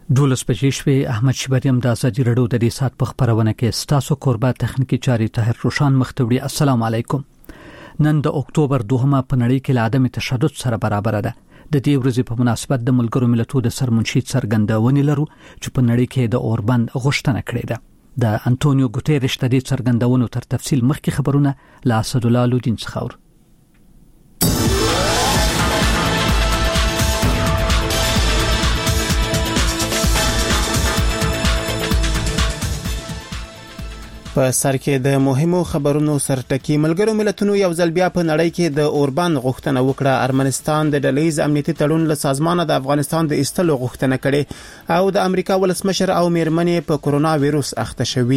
دولس بجې شوې. احمد شبریم د ازادي رادیو د دې سات په خبرونه کې ستاسو قربا تخنیکی چاري طاهر روشان مختوړي. السلام علیکم. نن د اکتوبر 2 په نړۍ کې له عدم تشدد سره برابر ده. د دې ورځې په مناسبت د ملګرو ملتونو د سرمنشي څرګندونې لرو چې په نړۍ کې د اوربند غوښتنه کړې ده. د انټونیو ګوتيريش د دې څرګندونو تر تفصیل مخکې خبرونه لا اسد الله لودین څخه. په سر کې د مهمو خبرونو سرټکی. ملګرو ملتونو یو ځل بیا په نړۍ کې د اوربند غوښتنه وکړه. ارمنستان د ډلهییز امنیتي تړون له سازمانه د افغانستان د ایستلو غوښتنه کړې او د امریکا ولسمشر او میرمنې په کورونا وایروس اخته شوي.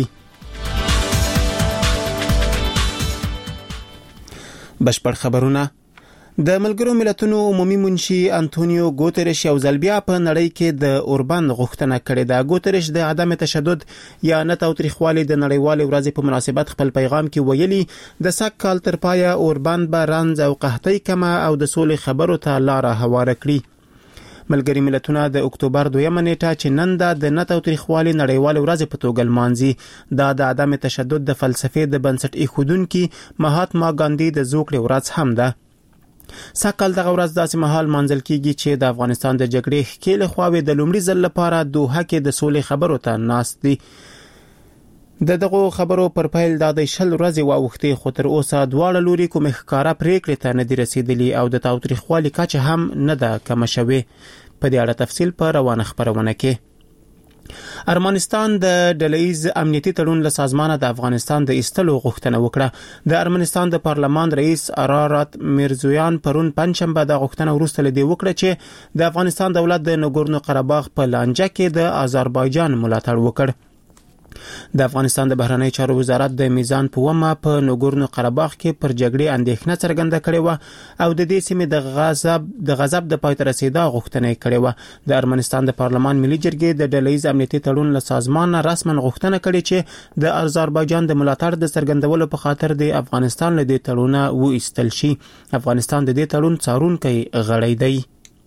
بشپړ خبرونه. د ملګرو ملتونو عمومي منشي انټونیو ګوتيريش یو ځل بیا په نړۍ کې د اوربند غوښتنه کړې ده. ګوتيريش د عدم تشدد یا نه تاوتریخوالي د نړیوالې ورځې په مناسبت خپل پیغام کې ویلي د سږ کال تر پایه اوربند به رنځ او قحطۍ کمه او د سولې خبرو ته لار هواره کړي. ملګري ملتونه د اکتوبر 2 نیټه چې نن د نه تاوتریخوالي نړیوالې ورځې په توګه لمانځي دا د عدم تشدد د فلسفې د بنسټ ایښودونکي مهاتما ګاندي د زوکړې ورځ هم ده. ساکل دغه ورځ داسې مهال منځل کیږي چې د افغانستان د جګړې ښکېل خواوې د لومړي ځل لپاره دوحه کې د سولې خبرو ته ناست دي. دغه خبرو پر پیل د 10 ورځې واوښتي خو تر اوسه دواړه لوري کوم ښکارا پریکړې ته نه دي رسیدلي او د تاوتریخوالي کچه هم نه ده کم شوې. په دې اړه تفصیل په روانه خبرونه کې. ارمنستان د ډلهییز امنیتي تړون له سازمانه د افغانستان د ایستلو غوښتنه وکړه. د ارمنستان د پارلمان رئیس ارارات میرزویان پرون پنځشنبه د غوښتنه وروسته لدی وکړه چې د افغانستان دولت د نګورنو قرهباغ په لانجه کې د آذربایجان ملاتړ وکړ. د افغانستان د بهرنی چارو وزارت د میزان په ومه په نګورنو قرهباغ کې پر جګړې اندېښنه څرګنده کړې و او د دې سیمې د غضب د پای ته رسیدا غوښتنه کړې و. د ارمنستان د پارلمان ملي جرګې د ډلهییز امنیتي تړون له سازمانه رسمن غوښتنه کړې چې د آذربایجان د ملاتړ د څرګندولو په خاطر د افغانستان له دې تړونه و ایستل شي. افغانستان د دې تړون څارونکی غړی دی.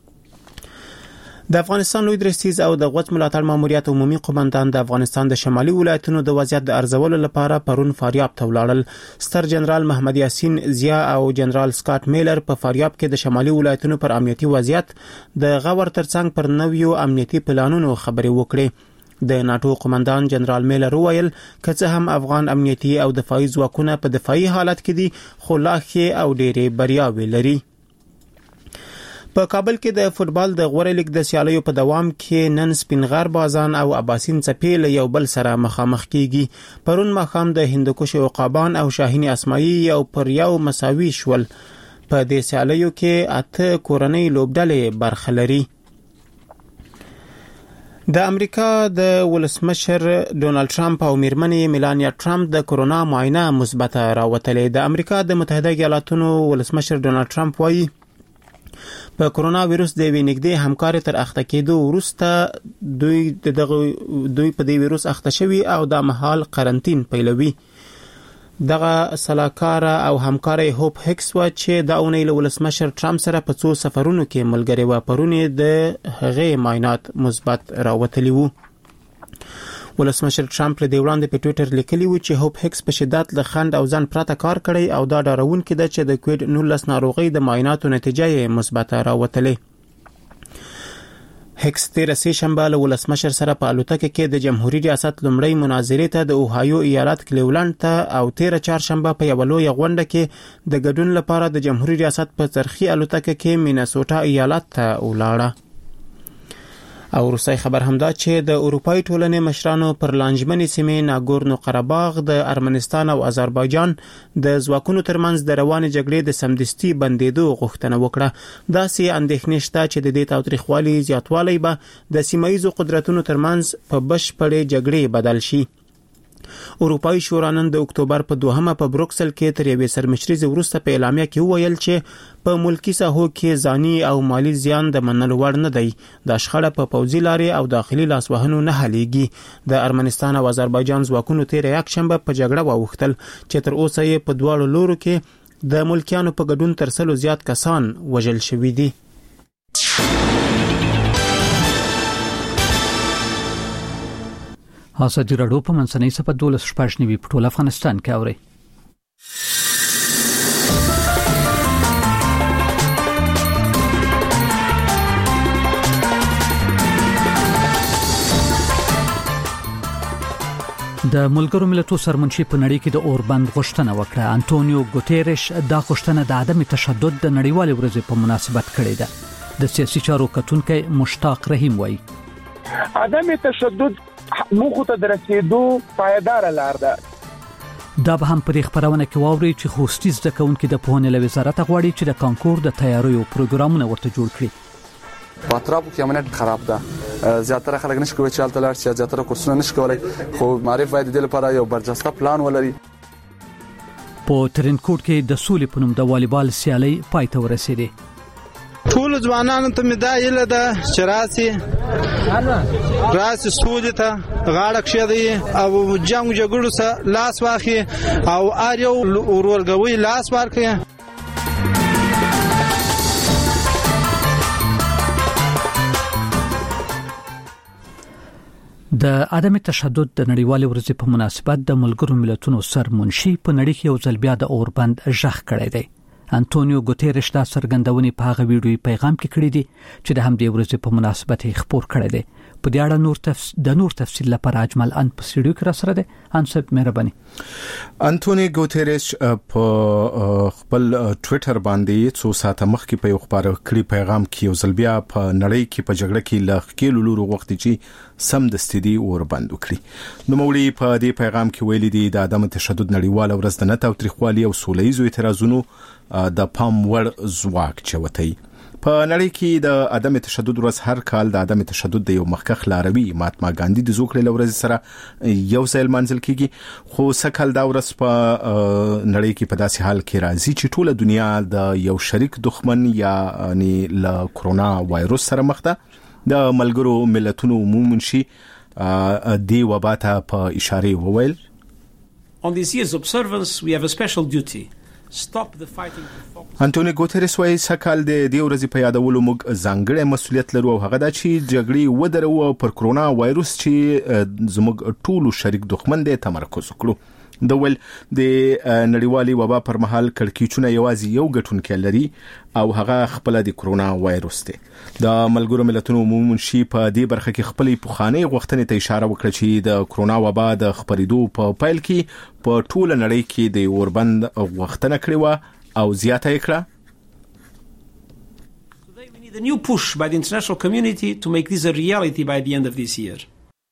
د افغانستان لوی درستیز او د غوڅ ملاتړ ماموریت عمومي قومندان د افغانستان د شمالي ولایتونو د وضعیت د ارزولو لپاره پرون فاریاب ته ولاړل. ستر جنرال محمد یاسین زیا او جنرال سکاټ میلر په فاریاب کې د شمالي ولایتونو پر امنیتي وضعیت د غور ترڅنګ پر نویو امنیتي پلانونو خبرې وکړې. د ناتو قومندان جنرال میلر وویل که څه هم افغان امنیتي او دفاعي ځواکونه په دفاعي حالت کې دي خو لا ښې او ډېرې بریاوې لري. په کابل کې د فوتبال د غوړې لیګ د سیالیو په دوام کې نن سپینغر بازان او اباسین څپې له یو بل سره مخامخ کیږي. پرون ماښام د هندوکش عقابان او شاهین اسماعیل یو پر یو مساوي شول. په دې سیالیو کې 8 کورنۍ لوبډلې برخه لري. د امریکا د ولسمشر ډونالد ټرمپ او میرمنې میلانیا ټرمپ د کورونا معاینه مثبته راوتلې. د امریکا د متحده ایالاتونو ولسمشر ډونالد ټرمپ وایي په کورونا وایروس د وینګدې همکار تر اخته کېدو وروسته دوی په دې وایروس اخته شوي او د مهال قرنټین پیلوي. دغه سلاکار او همکار هوپ هکس و چې د اونۍ له ولسمشر ټرمپ سره په څو سفرونو کې ملګری و پرونی د هغې معاینات مثبت راوتلی وو. ولسمشر ټرمپ له دې وړاندې په ټوئیټر لیکلی و چې هوپ هکس په شدت له خند او ځان پرته کار کړی او دا ډاروونکی ده چې د کووډ 19 ناروغۍ د معایناتو نتیجه یې مثبته راوتلې. هکس تیر سه شنبه له ولسمشر سره په الوتکه کې د جمهوریت ریاست لومړی مناظرې ته د اوهایو ایالت کلیولند ته او تیر چهارشنبه په یو لوی غونډه کې د ګډون لپاره د جمهوریت ریاست په څرخي الوتکه کې میناسوټا ایالت ته ولاړه. او روسي خبر هم دا چې د اروپای ټولنې مشرانو پر لانجمنې سیمې ناګورنو قرهباغ د ارمنستان او آذربایجان د ځواکونو ترمنځ د روانې جګړې د سمدستي بندېدو غوښتنه وکړه. داسې اندېښنې شته چې د دې تاوتریخوالي زیاتوالی به د سیمایي قدرتونو ترمنځ په بشپړې جګړې بدل شي. اروپایي شورا نن د اکتوبر په 2 په بروکسل کې تر یوې سرمشريزې وروسته په اعلامیه کې وویل چې په ملکی ساحو کې ځاني او مالی زیان د منلو وړ نه دی. د شخړه په پوځي لارې او داخلي لاسوهنو نه حلیږي. د ارمنستان او آذربایجان ځواکونو تیر یک شنبه په جګړه واوښتل چې تر اوسه یې په دواړو لورو کې د ملکیانو په ګډون تر 100 زیات کسان وژل شوي دي. ازادي راډیو په منځنۍ صفه 12 په ټول افغانستان کې اوري. د ملګرو ملتونو سرمنشي په نړۍ کې د اوربند غوښتنه وکړه. انټونیو ګوتيريش دا غوښتنه د عدم تشدد د نړیوالې ورځې په مناسبت کړې ده. د سیاسي چارو کتونکي مشتاق رحیم وایي عدم تشدد موږ ته درسېدو پایدار لار ده. دا به هم پرې خبرونه کې واوري چې خوستي زده کوونکي د پوهنې له وزارت غواړي چې د کانکور د تیاریو پروګرامونه ورته جوړ کړي. په اطرافو کې امنیت خراب ده. زیاتره خلک نشي کولی چې حالت لار شي، زیاتره کورسونه نشي کولی، خو معرف باید د لپاره یو برجسته پلان ولري. په ترنکوټ کې د سولې په نوم د والیبال سیالي پای ته ورسېده. ټول ځوانانو ته مدایله ده چې راسي سولې ته غاړه کښېږدي او جنگ جګړو سره لاس واخلي او اړیو ورولګوي لاس ورکړي. د عدم تشدد د نړیوالې ورځې په مناسبت د ملګرو ملتونو سرمنشي په نړۍ کې یو ځل بیا د اوربند ژغ کړی دی. انټونیو ګوتيريش دا څرګندونې په هغه ویډیوي پیغام کې کړې دي چې د همدې ورځې په مناسبت یې خبر کړی دی. په دې اړه نور تفصیل لپاره اجمل ان په سټډیو کې را سره دی. انصب مهرباني. انټونیو ګوتيريش په خپل ټوئیټر باندې څو ساعته مخکې په یو خبرو کړي پیغام کې یو ځل بیا په نړۍ کې په جګړه کې لخکېلو لورو وخت چې سم د ستدي اوربند وکړي. نو مولوی په دې پیغام کې ویلي دي د عدم تشدد نړیواله ورځ د نت او تاریخوالي او سولهیزو اعتراضونو د پام وړ ځواک چوتای. په نړۍ کې د عدم تشدد ورځ هر کال د عدم تشدد د یو مخکخ لاروي مهاتما ګاندھی د زوکړې لورځ سره یو ځل منځل کیږي، خو سکهال دا ورځ په نړۍ کې په داسې حال کې راځي چې ټوله دنیا د یو شریک دښمن یعنی له کرونا وایروس سره مخ ده. د ملګرو ملتونو عمومي دی وبا ته په اشاره وویل On this year's observance we have a special duty. Stop the fighting. انټونیو ګوتيريش وايي سکهال د دې ورځې په یادولو موږ ځانګړی مسؤلیت لرو او هغه دا چې جګړې ودرو او پر کرونا وایروس چې زموږ ټولو شریک دښمن دی تمرکز وکړو. د ول د نړیوالي وبا پر مهال کړکېچونه یوازې یو ګټونکې لري او هغه خپل د کرونا وایروس دی. د ملګرو ملتونو عمومي په دې برخه کې خپل پوخانه غوښتنې ته اشاره وکړه چې د کرونا وبا د خبرېدو په پیل کې په ټوله نړۍ کې د اوربند غوښتنه کړې و او زیاته یې کړه. Today we need a new push by the international community to make this a reality by the end of this year.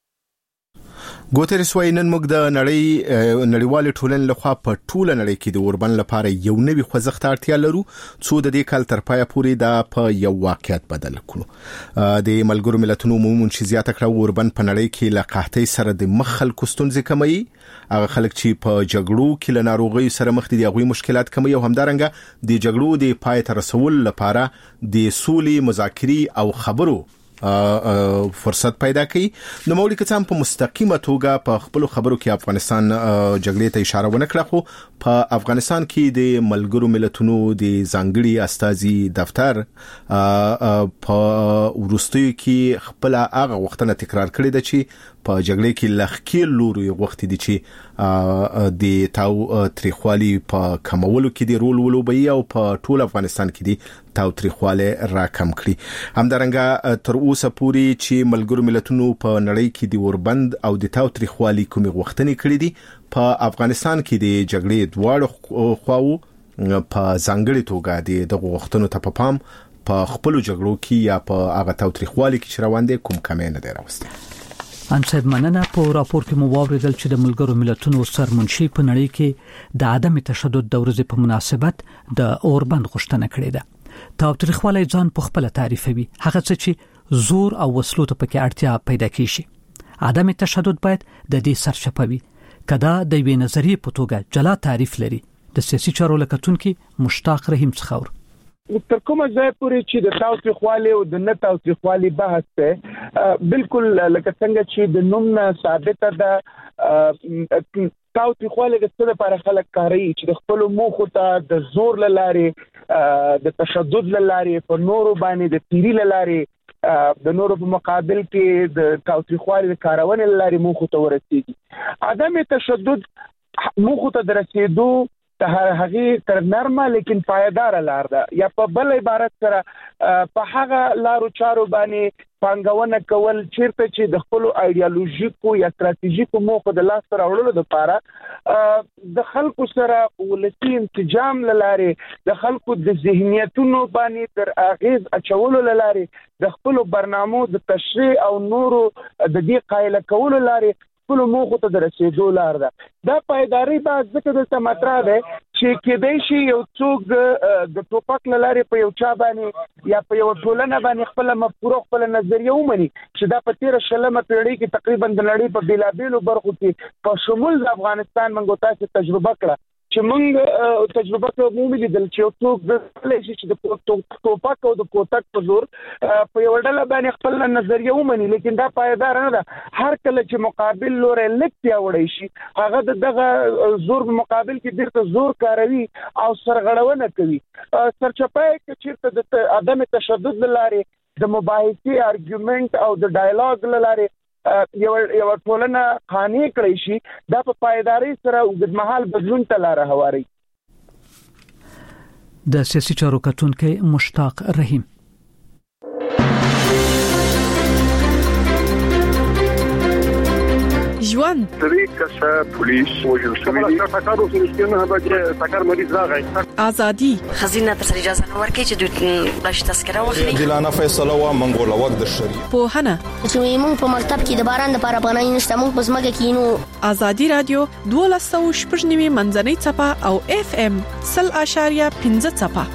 ګوتيريش وايي نن موږ د نړیوال ټولنې لخوا په ټوله نړۍ کې د اوربند لپاره یو نوي خوځښت اړتیا لرو څو د دې کال تر پایه پورې دا په یو واقعیت بدل کړو. د ملګرو ملتونو عمومي زیاته کړه اوربند په نړۍ کې له قحطۍ سره د مخ خلکو ستونزې کموي. هغه خلک چې په جګړو کې له ناروغیو سره مخ دي هغوی مشکلات کموي او همدارنګه د جګړو د پای ته رسول لپاره د سولې مذاکرې او خبرو فرصت پیدا کړي. نو مولوی کڅام په مستقیمه توګه په خپل خبرو کې افغانستان جګړې ته اشاره ونه کړه، خو په افغانستان کې د ملګرو ملتونو د ځانګړي استازي دفتر په ورستیو کې خپل هغه وختونه تکرار کړی دی چې په جګړې کې لخکېل لوري وخت دي چې د تاو تاریخوالي په کمولو کې د رول ولوبي او په ټول افغانستان کې دي تاو تاریخواله راکم کړي. همدارنګه تر اوسه پورې چې ملګرو ملتونو په نړۍ کې د اوربند او د تاو تاریخوالي کومې غوښتنې کړې دي په افغانستان کې د جګړې دواړو خواو په ځانګړي توګه د غوښتنو ته په پام په خپل جګړو کې یا په هغه تاو تاریخوالي کې روان دي کوم کمې نه دی راوستي. انصب مننه. په راپور کې مو واوریدل چې د ملګرو ملتونو سرمنشي په نړۍ کې د عدم تشدد د ورځې په مناسبت د اوربند غوښتنه کړې ده. تاوتریخوالی ځان په خپل تعریفوي هغه څه چې زور او وسلو ته پکې اړتیا پیدا کیږي. عدم تشدد باید د دې سرچپوي کدا د وی نظریه په توګه جلا تعریف لري. د سیاسي چارو لکتونکو مشتاق رحیم څخه تر کومه ځای پورې چې د تاوتریخوالي او د نه تاوتریخوالي بحث ته بالکل لکه څنګه چې د نوم نه ثابته ده تاوتریخوالي د څه لپاره خلک کاروي چې د خپل موخو ته د زور لارې د تشدد لارې په نورو باندې د تیری لارې د نورو په مقابل کې د تاوتریخوالي کارونې لاري موږ ته ورسېږي. عدم تشدد موږ ته درسېدو ته هغه تر نرمه لیکن پایدار لار ده، یا په بل عبارت سره په هغه لارو چارو باندې پانګونه کول چیرته چې د خپل ایدئولوژیکو یا ستراتیژیکو موخو د لاس سره وړلو لپاره د خلکو سره ولسی انسجام لاره، د خلکو د ذهنیتونو باندې تر اغیز اچولو لاره، د خپل برنامو د تشریح او نورو د دې قائل کولو لاره خپل موخو ته درسېدو لار ده. دا پایداری به ځکه دلته مطرح ده چې کېدای شي یو څوک د ټوپک لارې په یو چا باندې یا په یو ټولنه باندې خپل مفکوره خپل نظریه ومني چې دا په تیر شلمه پیړۍ کې تقریبا د نړۍ په بیلابیلو برخو کې په شمول د افغانستان موږ تاسو تجربه کړه چې موږ تجربه کوو لیدل چې یو څوک د لږ شي د ټوپک او د کوتک په زور په یو ډول باندې خپل نظریه ومني، لیکن دا پایدار نه ده. هر کله چې مقابل لور لکتیا وړي شي هغه دغه زور په مقابل کې ډېر زور کاروي او سرغړونه کوي. سرچپای کې چیرته د عدم تشدد لاره د مباحثې ارګومنت او د ډایالوګ لاره یو ټولنه خاني کړی شي، دا په پایداري سره اوږدمهال بدلون ته لار هواري. د سیاسي چارو کتونکو مشتاق رحیم. ژوند طریقه پولیس وجل شوی تاکارو سنشتنه به تاکار مریض راغی ازادي خزینه تر اجازه ورکړي چې د تذکره واخلي دلانه فیصله وا منګول وخت د شری په هنه چې موږ په مکتب کې د باران لپاره پناه نشته، موږ په سمګه کې نو ازادي رادیو 12.9 منځنۍ چپه او FM 0.15 چپه.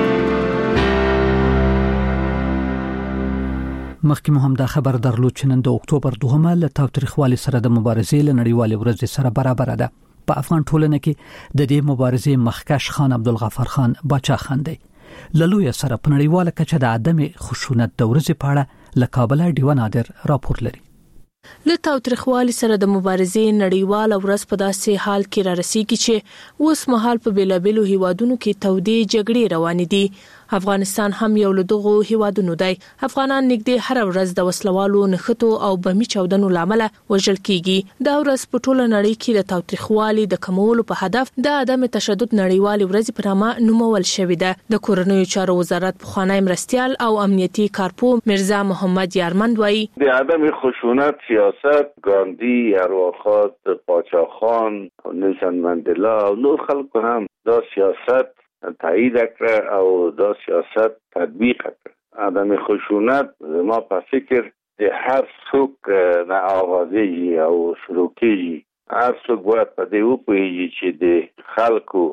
مخکې مو هم دا خبر درلود چې نن د اکتوبر 2 له تاوتریخوالي سره د مبارزې له نړیوالې ورځې سره برابر ده. په افغان ټولنه کې د دې مبارزې مخکښ خان عبدالغفار خان باچا خان دی. للوی سره په نړیواله کچه د عدم خشونت د ورځې په اړه له کابل ډیوه نادر راپور لري. له تاوتریخوالي سره د مبارزې نړیواله ورځ په داسې حال کې را رسیږي چې اوس مهال په بیلابیلو هیوادونو کې تودې جګړې روانې دي. افغانستان هم یو له دغو هیوادونو دی. افغانان نږدې هر ورځ د وسلوالو نښتو او بمي چاودنو لامل وژل کیږي. دا ورځ په ټوله نړۍ کې د تاوتریخوالي د کمولو په هدف د عدم تشدد نړیوالې ورځ په نامه نومول شوې ده. د کورنیو چارو وزارت پخوانی مرستیال او امنیتي کارپو مرزا محمد یارمند وایي د عدم خشونت سیاست ګاندی، ارواخات، پاچاخان، نیلسن منډلا او نور خلکو هم دا سیاست تایید کړ او دا سیاست تطبیق کړ. عدم خشونت ما په فکر د هر څوک نه آغازي او شروع کیږي. هر څوک باید په دې وپوهیږي چې د خلکو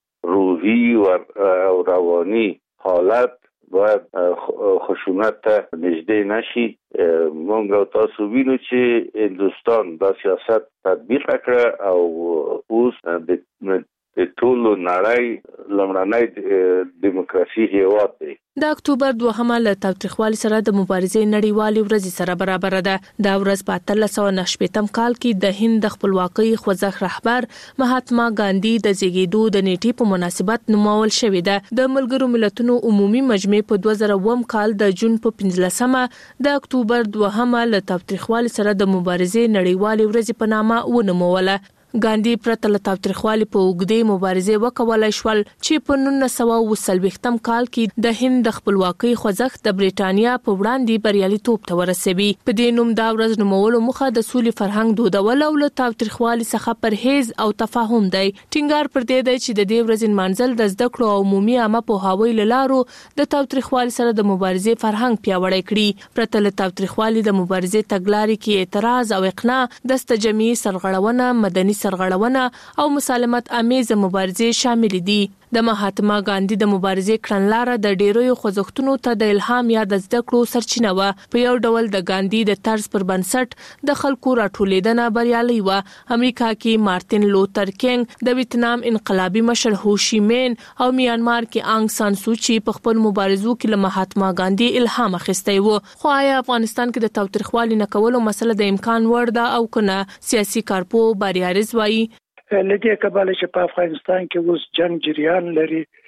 روحي او رواني حالت باید خشونت ته نږدې نشي. موږ تاسو وینو چې هندوستان دا سیاست تطبیق کړ او اوس د ټولو نړۍ لمړنۍ دیموکراسي هیواد دی. د اکتوبر 2 له تاوتریخوالي سره د مبارزې نړیوالې ورځ سره برابر ده. دا ورځ په 1398 کال کې د هند د خپلواکۍ خوځښت رهبر مهاتما ګاندی د زیږیدو د نیټې په مناسبت نومول شوې ده. د ملګرو ملتونو عمومي مجمع په 2000 کال د جون په 15مه د اکتوبر 2 له تاوتریخوالي سره د مبارزې نړیوالې ورځ په نامه ونوموله. ګاندی پرته له تاوتریخوالي په اوږدې مبارزې وکولای شول چې په 1940 کال کې د هند د خپلواکۍ خوځښت د بریټانیا په وړاندې بریالیتوب ته ورسوي. په دې نوم دا ورځ نومولو موخه د سولې فرهنګ دودول او له تاوتریخوالي څخه پرهیز او تفاهم دی. ټینګار پر دې دی چې د دې ورځې منځل د زده کړو او عمومي عامه پوهاوی لارو د تاوتریخوالي سره د مبارزې فرهنګ پیاوړی کړي. پرته له تاوتریخوالي د مبارزې تګلارې کې اعتراض او اقناع، دسته جمعي سرغړونه، مدني سرغړونه او مسالمت امیز مبارزې شامل دي. د مهاتما ګاندی د مبارزې کړنلاره د ډیرو خوځښتونو ته د الهام یا د زده کړو سرچینه و. په یو ډول د ګاندی د طرز پر بنسټ د خلکو راټولیدنه بریالي و. امریکا کې مارټین لوتر کینګ، د ویتنام انقلابي مشر هو شي مین او میانمار کې آنګ سان سوچي په خپل مبارزو کې له مهاتما ګاندی الهام اخیستی و. خو آیا افغانستان کې د تاوتریخوالي نه کولو مسله د امکان وړ ده او کنه؟ سیاسي کارپو باریارز وایي لدې کباله چې په افغانستان کې اوس جنگ جریان لري،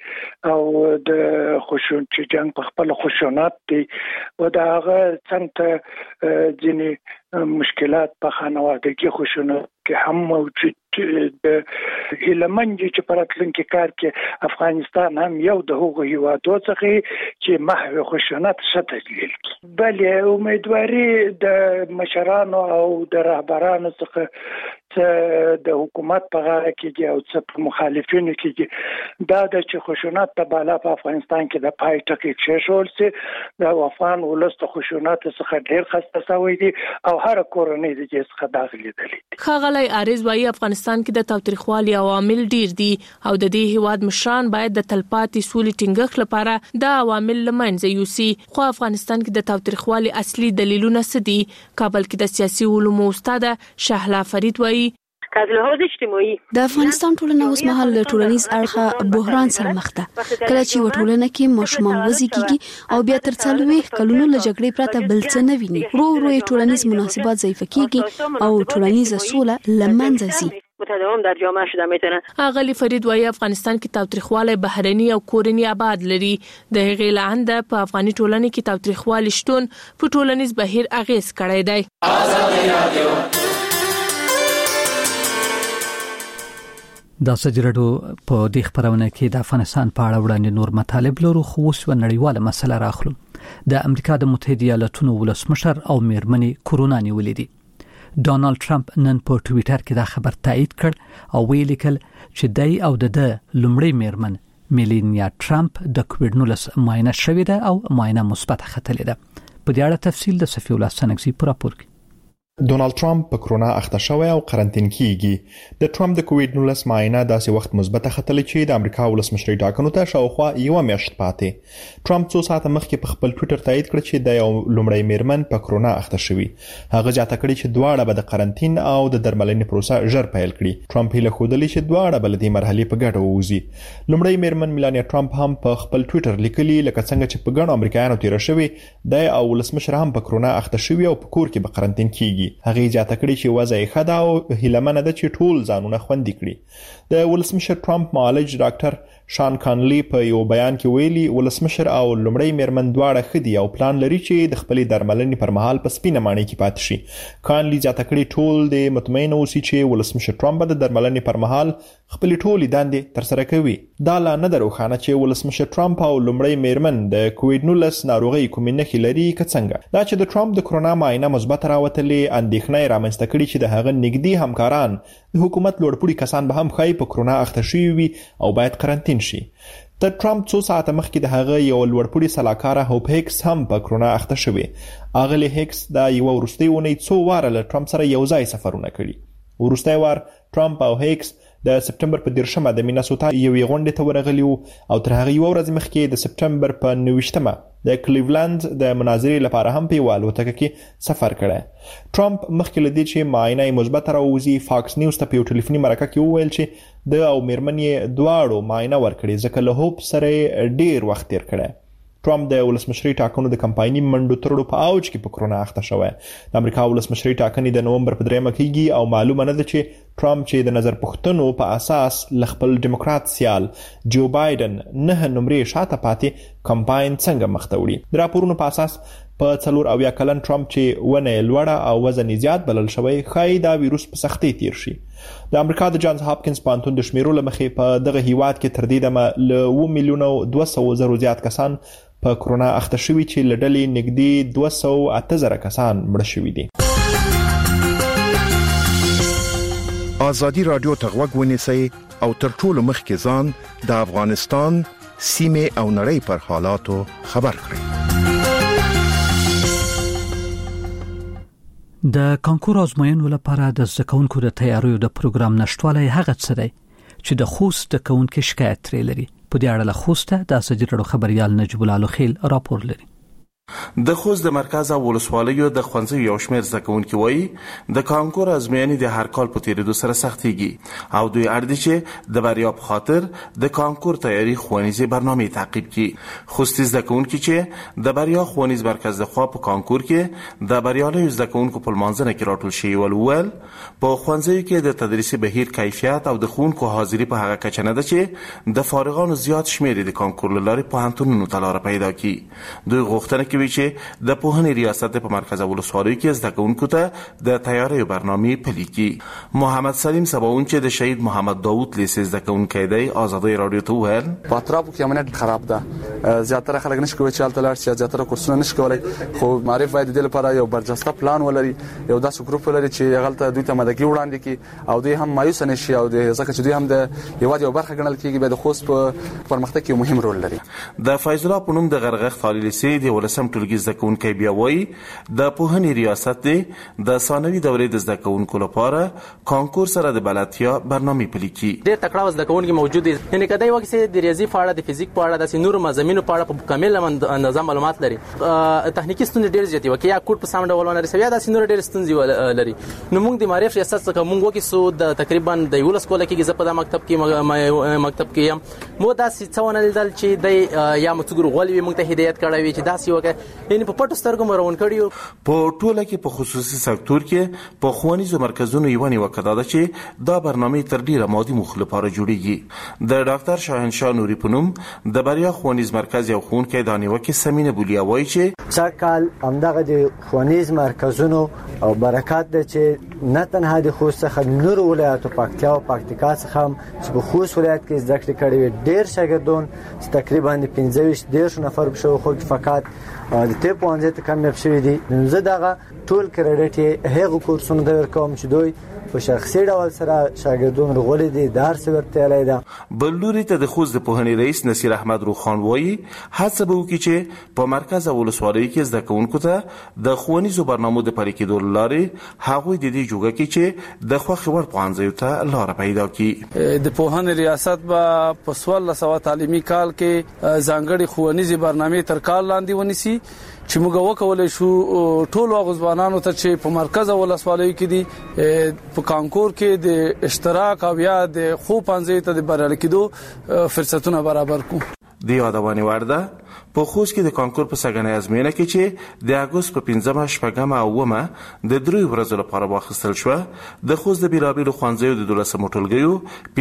او د خوشون چې جنگ په خپل خوشونات دي او دا هغه څنګه ځینې مشکلات په خانوادګي خوشونات کې هم موجود د هیلمن چې پراتلونکي کار کې افغانستان هم یو د هغو هیوادو څخه چې محو خوشونات شته دي بلې امیدواري د مشرانو او د رهبرانو څخه د حکومت په غاړه کې او څه مخالفینو کې دا د چې خوشونات په بالا په افغانستان کې د پای ټکی کېښول سي د افغان ولست خوشونات څخه ډیر خسته شوی دي او هر کورنۍ د دې څخه داخلي دي خاغلی عارض وايي افغانستان کې د تاوتریخوالي عوامل ډیر دي او د دې هیواد مشران باید د تلپاتې سولې ټینګښت لپاره د عوامل لمنځه یوسي خو افغانستان کې د تاوتریخوالي اصلي دلیلونه څه دي کابل کې د سیاسي علومو استاد شهلا فرید وايي از لحاظ اجتماعي د افغانستان ټولنه اوس مهال ټولنیز اړخه بحران سره مخ ده کله چې وټولنه کې ماشومان وزګيږي او بیا تر 40 کلونو له جګړې پرته بل څه نه ویني ورو ټولنیز مناسبات ضعیف کیږي او ټولنیز سوله لمنځه ځي متداوم در جامعه شده میتونه اغلی فرید وايي افغانستان کې تاوتریخوالی بهرني او کورني آباد لري د هغې لاندې په افغاني ټولنه کې تاوتریخوالی شتون په ټولنیز بهیر اغیز کړی دی دا سجرډو په دې خبرونه کې د افغانستان په اړه وړاندې نور مطالب لرو خو اوس نړیواله مسله راخلو د امریکا د متحده ایالاتونو ولسمشر او میرمنې کورونا نیولې دي ډونالد ټرمپ نن په ټوئیټر کې دا خبر تایید کړ او ویل کل چې دای او د لومړی میرمن میلینیا ټرمپ د کووډ-19 معاینه شوې ده او معاینه مثبت ختلې ده په دې اړه تفصیل د صفی الله سنگزی پر راپور کې ډونالد ټرمپ په کرونا اخته شوی او قرنټین کیږي د ټرمپ د کووډ-19 معاینه داسې وخت مثبت ختلې چې د امریکا ولسمشري ټاکنو ته شاوخوا یو میاشت پاتې ټرمپ 2 ساعته مخکې په خپل ټوئیټر تایید کړ چې د یو لومړی میرمن په کرونا اخته شوی هغه ځاته کړی چې دواړه به د قرنټین او د درملنې پروسه ژر پیل کړي ټرمپ هیله خوده چې دواړه بل دې مرحله په ګډه ووزي لومړی میرمن میلانیا ټرمپ هم په خپل ټوئیټر لیکلی لکه څنګه چې په ګڼو امریکایانو تیر شوی د او ولسمشر هم په کرونا اخته شوی او په کور کې به قرنټین کیږي هغه ځاته کړی چې وضع یې ښه ده او هیلمنه ده چې ټول ځانونه خوندي کړي د ولسمشر ټرمپ معالج ډاکټر شان کانلی په یو بیان کې ویلي ولسمشر او لومړی میرمن دواړه خدي او پلان لري چې د خپلې درملنې پر مهال په سپینه ماڼۍ کې پاتې شي کانلی ځاته کړی ټول د مطمئن اوسي چې ولسمشر ټرمپ د درملنې پر مهال خپل ټولې دندې تر سره کوي دا لا نه دروخانه چې ولسمشر ټرمپ او لومړی میرمن د کووډ-19 ناروغي کومې نښې لري کڅنګه دا چې د ټرمپ د کرونا معاینه مثبت راوتلې اندېښنه رامنځته کړي چې د هغه نږدې همکاران د حکومت لوړپوړي کسان به هم خای په کرونا اخته شوي وي او باید قرنټین شي د ټرمپ 2 ساعته مخکې د هغه یو لوړپوړي سلاکار هوپ هیکس هم په کرونا اخته شوی اغلی هیکس د یو وروستي ونی 2 واره له ټرمپ سره یو ځای سفرونه کړي وروستي وار ټرمپ او هیکس د سپټمبر په 10مه د میناسوتا یو غونډه ته ورغلی او تر هغه یو ورځ مخکې د سپټمبر په 9مه د کلیولند د مناظرې لپاره هم په والوتکه کې سفر کړی ټرمپ مخکې لدی چې معاینه مثبت راوځي فاکس نیوز ته په یو ټلیفوني مرکه کې وویل چې د او میرمنې دواړو معاینه ورکړي ځکه له هوپ سره ډیر وخت تیر کړی ټرمپ د ولسمشري ټاکنو د کمپایني منډو ترړو په اوج کې په کرونا اخته شوی د امریکا ولسمشري ټاکنې د نومبر په 3مه کېږي او معلومه نه ده چې ټرمپ چې د نظر پوښتنو په اساس خپل ډیموکرات سیال جو بایدن نه نمرې شاته پاتې کمپاین څنګه مخ ته وړي د راپورونو په اساس په 4 کلن ټرمپ چې ونه لوړه او وزن زیات بلل شوی خای دا وایروس په سختۍ تیر شي د امریکا د جانز هاپکینز پانتون د شمیرو لمخې په دغه هیواد کې تر دې دمه ل 1,200,000 زیات کسان په کرونا اخته شوي چې لډلې نږدې 208,000 کسان مړه شوي دي آزادی رادیو ته غوږ ونیسئ او تر ټولو مخکې ځان د افغانستان سیمه او نړۍ پر حالاتو خبر کړئ د کانکور ازموینو لپاره د زکونکو د تیاریو د پروګرام نشټوالی هغه څه دی چې د خوست د کونکو شکایت لري په دې اړه له خوسته د سجرړو خبريال نجیب الله خیل راپور لري د خوست د مرکز او ولسوالیو د ښوونځیو یو شمېر زده کوونکي وایي د کانکور ازموینې د هر کال په تېرېدو سره سختېږي او دوی اړ دي چې د بریا په خاطر د کانکور تیاري ښوونیزې برنامې تعقیب کړي. خوستي زده کوونکي چې د بریا ښوونیز مرکز لخوا په کانکور کې د بریالیو زده کوونکو په لمانځنه کې راټول شوي وویل په ښوونځیو کې د تدریسي بهیر کیفیت او د ښوونکو حاضري په هغه کچه نه ده چې د فارغانو زیات شمېر د کانکور له لارې پوهنتونونو ته لاره پیدا کړي. دوی غوښتنه کوي چې د پوهنې ریاست په مرکز ولسوالیو کې زده کوونکو ته د تیاریو برنامې پلي کړي. محمد سلیم سباون چې د شهید محمد داوود لیسې زده کوونکی دی آزادۍ راډیو ته وویل په اطرافو کې امنیت خراب ده، زیاتره خلک نشي کولی چې هلته لاړ شي، زیاتره کورسونه نشي کولی، خو معرف باید د دې لپاره یو برجسته پلان ولري، یو داسې ګروپ ولري چې هلته دوی ته مددګي وړاندې کړي او دوی هم مایوسه نه شي او ځکه چې دوی هم د هېواد یو برخه ګڼل کېږي بیا د خوست په پرمختګ کې مهم رول لري. د فیض الله په نوم د غرغښت عالي لیسې د 18م ټولګي زده کوونکی بیا وایي د پوهنې ریاست د ثانوي دورې د زده کوونکو لپاره کانکور سره د بلدتیا برنامې پلي کړي. ډېر تکړه زده کوونکي موجود دي، یعنې که دی وکړي چې د ریاضي په اړه د فزیک په اړه داسې نورو مضامینو په اړه په کامل اندازه معلومات لري، تخنیکي ستونزې ډېر زیاتې وکړي یا کوډ په سم ډول ونه رسوي یا داسې نور ډېر ستونزې لري. نو موږ د معرف ریاست څخه موږ وکړو د تقریبا د 11 کال کې زه په دا مکتب کې یم مو داسې څه ونه لیدل چې دی یا موږ څوک غولوي موږ ته هدایت کړی وي چې داسې وکړي، یعنې په پټو سترګو مو روان کړي. په ټوله کې په خصوصي سکتور کې په ښوونیزو مرکزونو یوه نیوکه دا ده چې دا برنامې تر ډیره مادي موخو لپاره جوړیږي. د ډاکټر شاهنشاه نوري په نوم د بریا ښوونیز مرکز یو ښوونکی دا نیوکې سمینه بولیا وایي چې سږ کال همدغه د ښوونیز مرکزونو او برکات ده چې نه تنها د خوست څخه نورو ولایاتو پکتیا او پکتیکا څخه هم چې په خوست ولایت کې زده کړې کړې وي ډېر شاګردان تقریبا 15 نفر په شو خو فقط د ته پوهنځي ته کامیاب شوي دي. زه دغه ټول کریډټ هغه کورسونه د ورکوم چې دوی په شخصي ډول سره شاګردان رغولې دي درس ورته لیدا. بل لوري ته د خوست د پوهنې رئیس نصیر احمد روخان وایي هڅه به وکړي چې په مرکز ولسوالۍ کې زده کوونکو ته د ښوونیزو برنامو د پلي کېدو لارې هغوی د دې جوګه کې چې د خوښې وړ پوهنځیو ته لاره پیدا کړي. د پوهنې ریاست به په 1400 تعلیمي کال کې ځانګړي ښوونیزې برنامې تر کال لاندې ونیسي چې موږ وکولای شو ټول غوښتنانو ته چې په مرکز ولسوالیو کې دي په کانکور کې د اشتراک او یا د خو پنځه ته د بریالي کېدو فرصتونه برابر کو. د یادونه ورده په خوست کې د کانکور په سګنې ازموینه کې چې د اگست په 15 شپږم او ومه د درې ورځو لپاره واخیستل شو د خوست د بیلابیلو ښوونځیو د 12 ټولګیو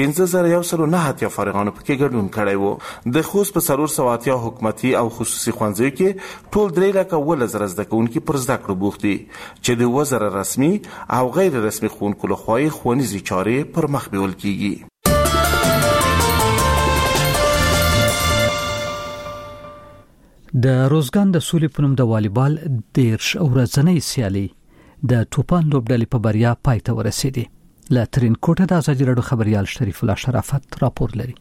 15109 فارغانو پکې ګډون کړی وو. د خوست په 480 حکومتي او خصوصي ښوونځیو کې ټول 3,000 زده کوونکي پر زده کړو بوخت دي چې د 1000 رسمي او غیر رسمي ښوونکو لخوا ښوونیزې چارې پر مخ بیول کیږي. د روزګان د سولې په نوم د والیبال 10 ورځنۍ سیالي د توپان لوبډلې په بریا پای ته ورسېدې. له ترین کوټه د آزادۍ راډیو خبريال شریف الله شرافت راپور لري.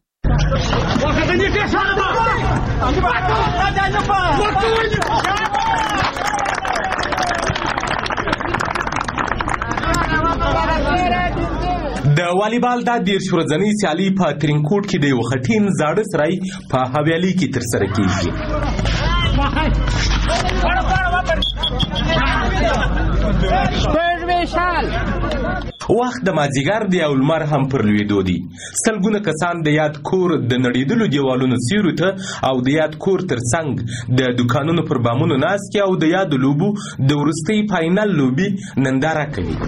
د والیبال د 10 ورځنۍ سیالي په ترینکوټ کې د یو خټین زاړه سرای په حویلي کې ترسره کیږي. وخت د مازیګر دی او لمر هم پر لویدو دي. سلګونه کسان د یاد کور د نړیدلو دیوالونو سیورو ته او د یاد کور ترڅنګ د دکانونو پر بامونو ناست او د یاد لوبو د ورستۍ فاینل لوبي ننداره کوي.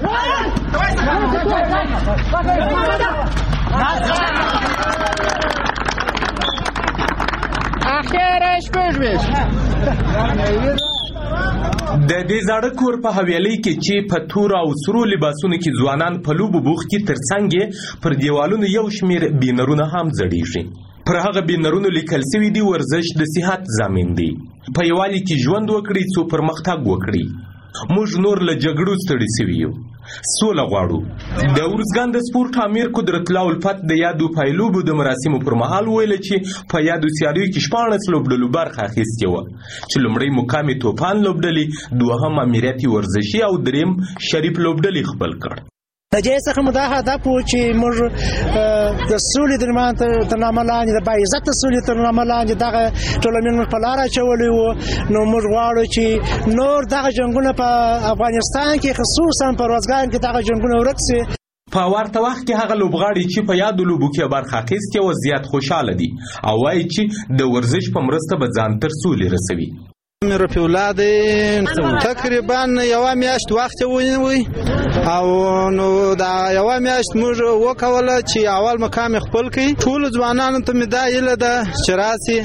د دې زاړه کور په حویلۍ کې چې په تور او سرو لباسونو کې ځوانان په لوبو بوخت دي ترڅنګ پر دیوالونو یو شمیر بینرونه هم ځړیږي. پر هغه بینرونو لیکل شوی دی ورزش د صحت ضامن دی. په یوالي کې ژوند وکړي څو پرمختګ وکړي. موږ نور له جګړو ستړي شوي یو. سوله غواړو. د ورزګان د سپورت امیر قدرت الله الفت د یادو پایلوبو د مراسمو پر مهال ویل چې په یادو سیالیو کې 14 لوبډلو برخه اخیستې وه چې لومړی مقام توپان لوبډلې، دوهم امریتي ورزشي او دریم شریف لوبډلې خپل کړ. د دې څخه مو دا هدف و چې موږ د سولې د نامه لاندې د باعزت سولې تر نامه لاندې دغه ټولنیز په لار اچولې وو. نو موږ غواړو چې نور دغه جنگونه په افغانستان کې خصوصا په روزګان کې دغه جنگونه ورک شي. په ورته وخت کې هغه لوبغاړي چې په یاد لوبو کې برخه اخیستې و زیات خوشاله دي او وایي چې د ورزش په مرسته به ځان تر سولې رسوي. مې رفیع الله دی تقریبا یوه میاشت وخت ونیوی او نو دا یوه میاشت موږ وکوله چې اول مقام خپل کړي. ټولو ځوانانو ته مې دا هیله ده چې راسي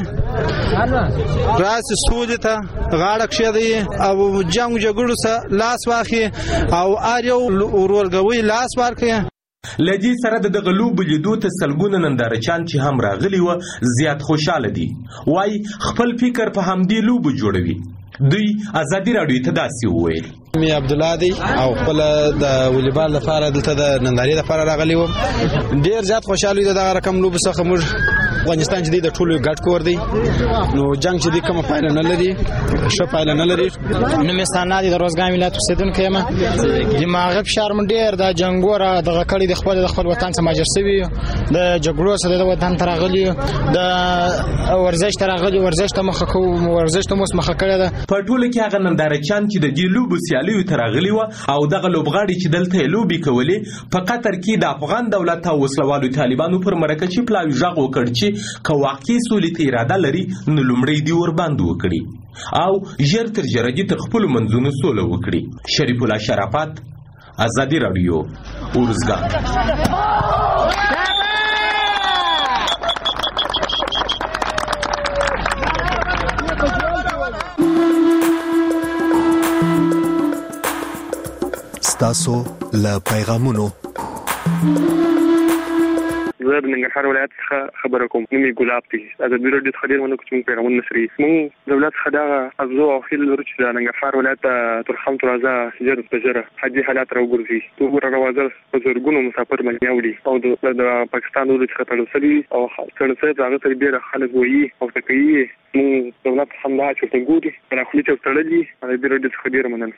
سولې ته غاړه کښېږدي او جنګ جګړو سره لاس واخلي او هر یو ورورګوی لاس ورکړي. لدی سره د دغه لوبو لیدو ته سلګونه نندارچیان چې هم راغلي و زیات خوشاله دي. وای خپل فکر په همدې لوبو جوړوي. دوی ازادي راډیو ته داسې وویل. می عبد الله دی او خپل د والیبال لپاره دلته د نندارې لپاره راغلی وم. ډیر زیات خوشاله دي دغه رقم لوبو څخه. موږ افغانستان چې د ټولو ګډ کور دی نو جنگ چې د کومه پایله نه لري ښه پایله نه لري. نو مستانه دي د روزګان ولایت اوسیدونکو یم. دماغ فشار مې ډیر د جنگوره دغه کړي د خپل وطن څخه ماجر شوي د جګړو سره د وطن ته راغلي د ورزش ته راغلي ورزش ته مخه کړی ده. په ټوله کې هغه نندارچیان چې د دې لوبو سیالیو ته راغلي و او دغه لوبغاړي چې دلته لوبي کولې په قطر کې د افغان دولت او وسلوالو طالبانو پر مرکچي پلاوی ژغ وکړ چې که واقعي سولې ته اراده لري نو لومړی دی ورباندې وکړي او ژر تر ژره دې تر خپلو منځونو سوله وکړي. شریف الله شرافت، ازادي راډیو، اورزګان. ستاسو له پیغامونو زه د ننګرهار ولایت څخه خبره کوم. نوم یې ګلاب دی. ازادي راډیو څخه ډېر مننه کوم پیغامونه نشري. موږ دولت څخه دغه ارزو او هیله لرو چې د ننګرهار ولایت تر خام تر ازا ژر په ژره حاجي حالات راوګرځي. دوه راوځل په زرګونو مسافر باندې اوري او د پاکستان ولایت څخه تړلسري او څنګه هغه تر ډېر خلک وایي او تکي موږ دولت همدا چې ګوري پر خپل چې تړلي. ازادي راډیو څخه ډېر مننه.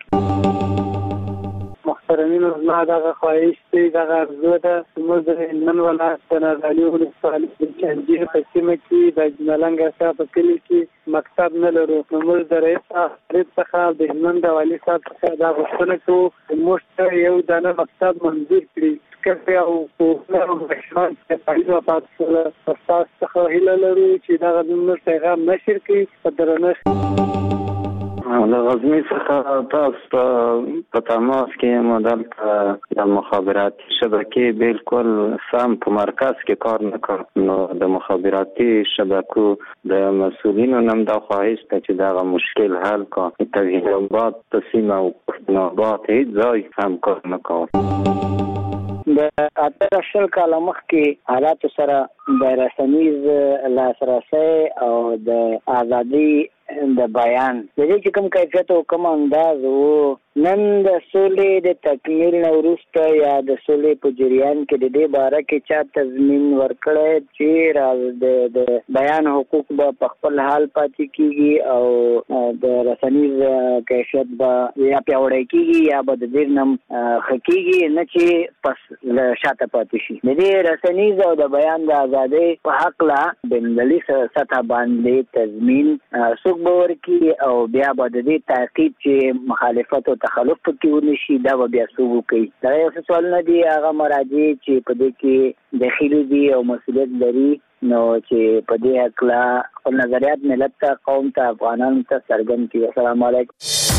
محترمین زما دغه خواهش دی دغه ارزو ده موږ د هلمند ولایت د نازعلي ولسوالۍ د چنجیر په سیمه کې د ملنګ اصا په کلي کې مکتب نه لرو. نو موږ د رئیس څخه د هلمند د والي صاحب څخه دا غوښتنه کوو چې موږ ته یو دانه مکتب منظور کړي. او ماشومان چې تعلیم او تاسو څخه هیله لرو چې دغه زموږ پیغام نشر کړي په درنښت. د غزني څخه تاسو په تماس کې مدل د مخابراتي شبکې بالکل سم په مرکز کې کار نه کوي. نو د مخابراتي شبکو د مسؤلینو نم دا خواهش ته چې دا مشکل حل کړي. توحید آباد تسمه او پښتوناباد هیڅ ځای هم کار نه کوي. د اترشل کاله مخکې حالات سره د رسنیز لاسرسي او د ازادي د بیان د دې چې کوم کیفیت او کوم انداز وو نن د سولې د تکمیل نه وروسته یا د سولې په جریان کې د دې باره کې چا تضمین ورکړی چې د بیان حقوق به په خپل حال پاتې کیږي او د رسنیز کیفیت به یا پیاوړی کیږي یا به د دې نم ښه کیږي نه چې پس شاته پاتې شي. د دې رسنیز او د بیان د ازادۍ په هکله بین‌المللي سطح باندې تضمین څوک به ورکړي او بیا به د دې تعقیب چې مخالفت او تخلف پکې ونشي دا به بیا څوک وکړي. دا یو څه سوالونه دي هغه مراجع چې په دې کې داخلي دي او مسؤلیت لري نو چې په دې هکله خپل نظریات ملت ته قوم ته افغانانو ته څرګند کړي. السلام علیکم.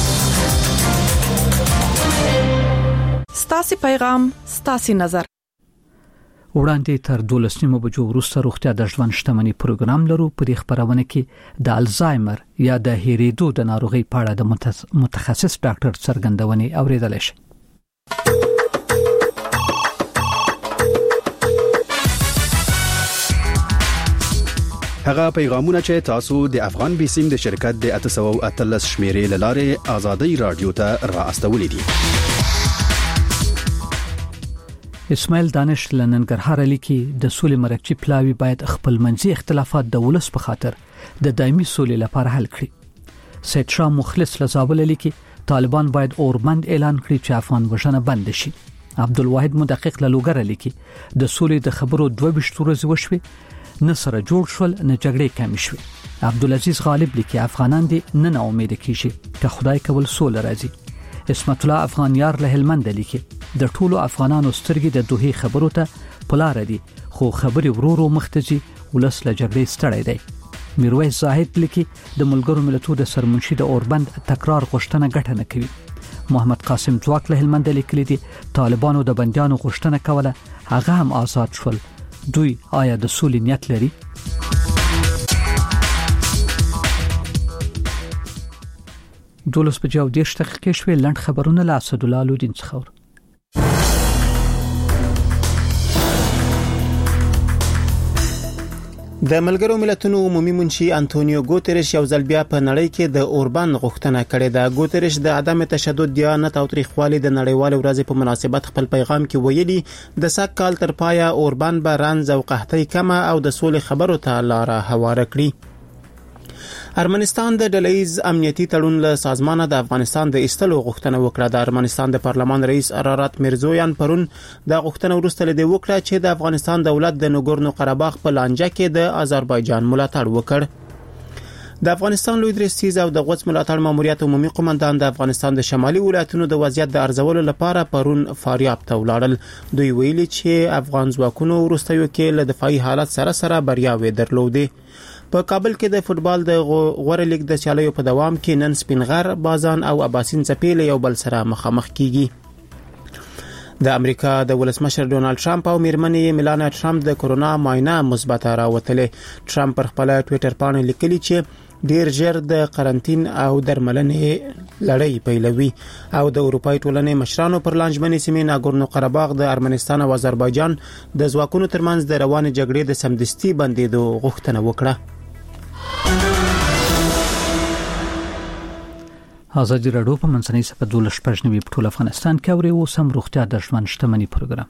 ستاسو پیغام ستاسو نظر. وړاندې تر 12 بجو وروسته روغتیا د ژوند شتمنۍ پروګرام لرو. په دې خبرونه کې د الزایمر یا د هېریدو د ناروغۍ په اړه د متخصص ډاکټر څرګندونې اوریدل شي. هغه پیغامونه چې تاسو د افغان بیسیم د شرکت د 813 شمیرې لاره ازادي رادیو ته راستولې دي. اسماعیل دانش لننګرهار لیکي د سولې مرکچی پلاوی باید خپل منځي اختلافات د ولس په خاطر د دایمي سولې لپاره حل کړي. سید شاه مخلص لزابل لیکي طالبان باید اورمند اعلان کړي چې افغان وژنه بند شي. عبدالواحد مدقق له لوګر لیکي د سولې د خبرو 22 ورځې وشوي نه سره جوړ شول نه جګړې کم شوي. عبدالعزیز غالب لیکي افغانان دي نه نا امید کیږي که خدای کول سول راځي. اسمت الله افغانیار له هلمند لیکي د ټولو افغانانو سترګې د دوه خبرو ته پلار دي خو خبري ورورو مختجي ولس له جګړې ستړی دی. میرویس زاهد لیکي د ملګرو ملتونو د سرمنشي د اوربند تکرار غوښتنه ګټه نه کوي. محمد قاسم ځواک له هلمند لیکلي دي طالبانو د بنديانو غوښتنه کوله هغه هم آزاد شول. دوی آیا د سولې نیت لري؟ دولس بجې او 10 دقیقې شوې. لنډ خبرونه له اسدالله لودین څخه. د ملګرو ملتونو عمومي منشي انټونیو ګوتریش یو ځل بیا په نړۍ کې د اوربند غوښتنه کړې ده. ګوتریش د عدم تشدد، دیانت او تاریخوالي د نړیوال ورځې په مناسبت خپل پیغام کې ویلي د سږ کال تر پایه اوربند به رنځ او قحطۍ کمه او د سولې خبرو ته لار هواره کړي. ارمنستان د ډلهیز امنیتي تړون له سازمانه د افغانستان د ایستلو غوښتنه وکړه. د ارمنستان د پارلمان رئیس ارارات میرزویان پرون د غوښتنه وروسته لدی وکړه چې د افغانستان دولت د نګورنو قرهباغ په لانجه کې د آذربایجان ملاتړ وکړ. د افغانستان لوی درستیز او د غوڅ ملاتړ ماموریت عمومي قومندان د افغانستان د شمالي ولایتونو د وضعیت د ارزولو لپاره پرون فاریاب ته ولاړل. دوی ویلي چې افغان ځواکونو وروستیو کې له دفاعي حالت سره بریاوې درلودې. په کابل کې د فوتبال د غوړ لیګ د سیالیو په دوام کې نن سپینغر، بازان او اباسین څپې له یو بل سره مخامخ کیږي. د امریکا د ولسمشر ډونالد ټرمپ او میرمنې میلانیا ټرمپ د کورونا معاینه مثبت راوتلې. ټرمپ پر خپل ټوئیټر باندې لیکلي چې ډیر ژر د قرنټین او درملنې لړۍ پیلوي او د اروپای ټولنې مشرانو پر لانجمنې سیمې ناګورنو قرهباغ د ارمنستان او آذربایجان د ځواکونو ترمنځ د روان جګړې د سمدستي بندیدو غوښتنه وکړه. ازادي راډیو په منځنۍ سپه 12 په ټول افغانستان کې اوري او سم روغتیا د ژوند شتمنۍ پروګرام.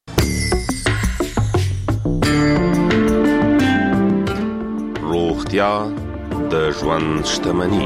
روغتیا د ژوند شتمنۍ.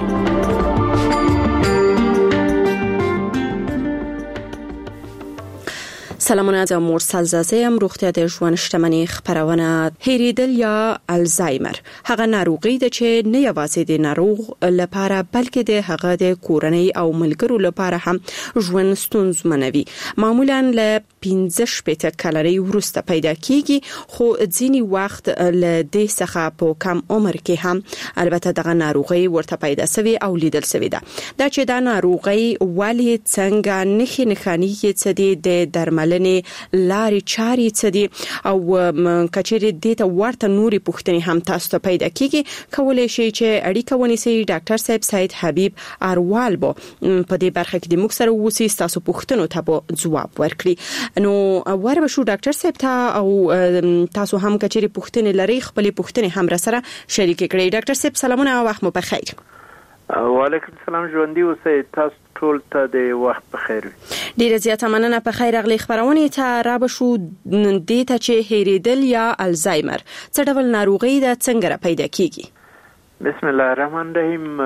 سلامونه، زه مرسل زازه ام. روغتیا د ژوند شتمنۍ خبرونه. هریدل یا الزایمر هغه ناروغي ده چې نه یوازې د ناروغ لپاره بلکې د هغه د کورنۍ او ملګرو لپاره هم ژوند ستونزمنوي. معمولا له 15 کالوري وروسته پیدا کیږي، خو ځینی وخت له دې څخه په کم عمر کې هم البته دغه ناروغي ورته پیدا سوي او لیدل سوي ده. دا چې دا ناروغي ولی څنګه نخښنی چې د درملنې لارې چاري څه دي او کچېری دې ته ورته نوري پوښتنې هم تاسو ته پیدا کیږي، کولای شي چې اړیکه ونیسئ. ډاکټر صاحب سید حبیب اروال بو په دې برخه کې د موږ سره وسی تاسو پوښتنو ته ځواب ورکړي. نو ورو شو ډاکټر صاحب ته او تاسو هم کچېری پوښتنې لري، خپل پوښتنې هم را سره شریک کړئ. ډاکټر صاحب سلامونه او وخت مو په خیر. وعلیکم السلام، ژوندۍ اوسئ. تاسو ټول ته د وخت په خیر. ډیره زیاته مننه. په خیر اغلی خبرونه ته را بشو د ته چې هریدل یا الزایمر څه ډول ناروغي ده، څنګه را پیدا کیږي؟ بسم الله الرحمن الرحیم.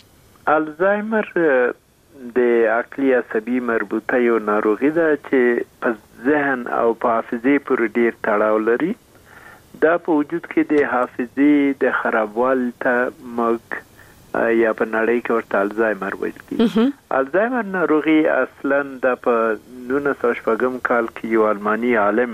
الزایمر د عقلي عصبي مربوطه یو ناروغي ده چې په ذهن او په حافظه پورې ډیر تړاو لري. دا په وجود کې د حافظه د خرابوالي ته موږ یا په نړۍ کې ورته الزایمر ویل کیږي. الزایمر ناروغي اصلا د په 1906 کال کې یو آلماني عالم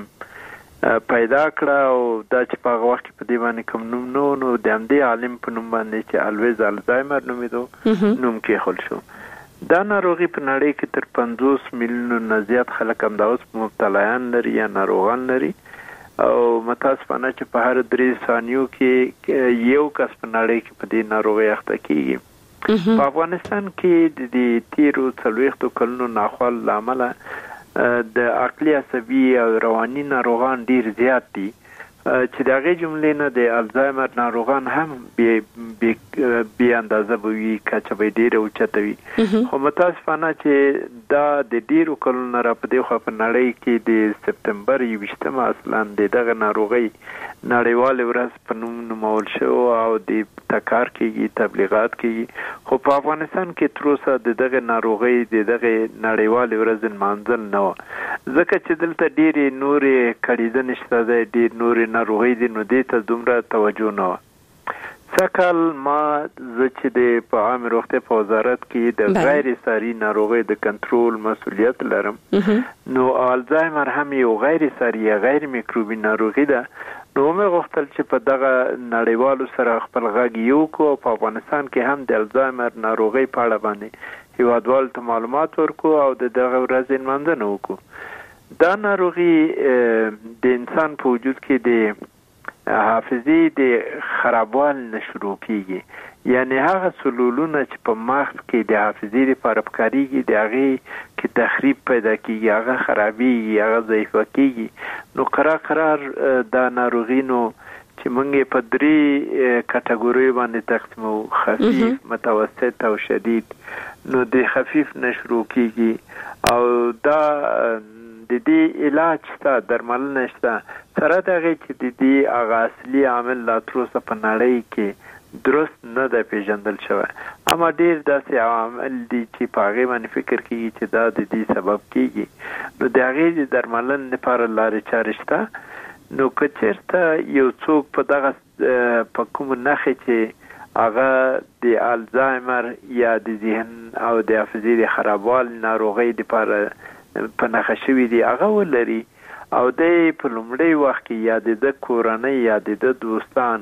پیدا کړه او دا چې په هغه وخت کې په دې باندې کوم نوم نو د همدې عالم په نوم باندې چې الویز الزایمر نومیدو نوم کېښول شو. دا ناروغي په نړۍ کې تر 50 میلیونو نه زیات خلک هم دا اوس مبتلایان لري یا ناروغان لري او متاسفانه چې په هر 3 ثانیو کې یو کس په نړۍ کې په دې ناروغي اخته کیږي. په افغانستان کې د تیرو 40 کلونو ناخوال لامل د عقلي عصبي او رواني ناروغان ډیر زیات دي چې دغه جملې نه د الزایمر ناروغان هم بی اندازه بوي کچه به ډیره اوچته وي خو متاسفانه چې دا د ډیرو کلونو را په دې خوا په نړۍ کې د سپتمبر 20 اصلا دغه ناروغي نړیوال ورځ په نوم نومول شو او د تکار کېږي تبلیغات کېږي خو په افغانستان کې تر اوسه دغه ناروغي دغه نړیوال ورځ منځل نه و ځکه چې دلته ډېرې نورې کړیدنې شته ده ډېر نورې ناروغۍ دي نو دې ته دومره توجه نه وه سکل ما زه چې د په عامه روغتیا په وزارت کې د غیر ساري ناروغۍ د کنټرول مسؤلیت لرم نو الزایمر هم یو غیر ساري غیر میکروبي ناروغي ده نو مې غوښتل چې په دغه نړیوالو سره خپل غږ یو کو په افغانستان کې هم د الزایمر ناروغۍ په اړه باندې هیوادوالو ته معلومات ورکو او دغه ورځ نمانځنه وکړو دا ناروغي د انسان په وجود کې د حافظې د خرابوال نه شروع کیږي یعنی هغه سلولونه چې په مغز کې د حافظې لپاره کاریږي د هغې کې تخریب پیدا کیږي هغه خرابېږي هغه ضعیفه کیږي نو قرار دا ناروغي نو چې موږ په 3 کټګوري باندې تقسیمو خفیف متوسط او شدید نو د خفیف نه شروع کیږي او دا د دې علاج شته درملنه شته سره دغه چې د دې هغه اصلي عامل لا تر اوسه په نړۍ کې درست نه ده پیژندل شوی اما ډېر داسې عوامل دي چې په هغې باندې فکر کېږي چې دا د دې سبب کېږي نو د هغې د درملنې لپاره لارې چارې شته نو که چېرته یو څوک په دغه په کومو نښې چې هغه د الزایمر یا د ذهن او د حافظې د خرابوالي ناروغۍ لپاره په نښه شوي دي هغه ولري او د په لومړی وخت کې یا د کورنۍ یا د دوستان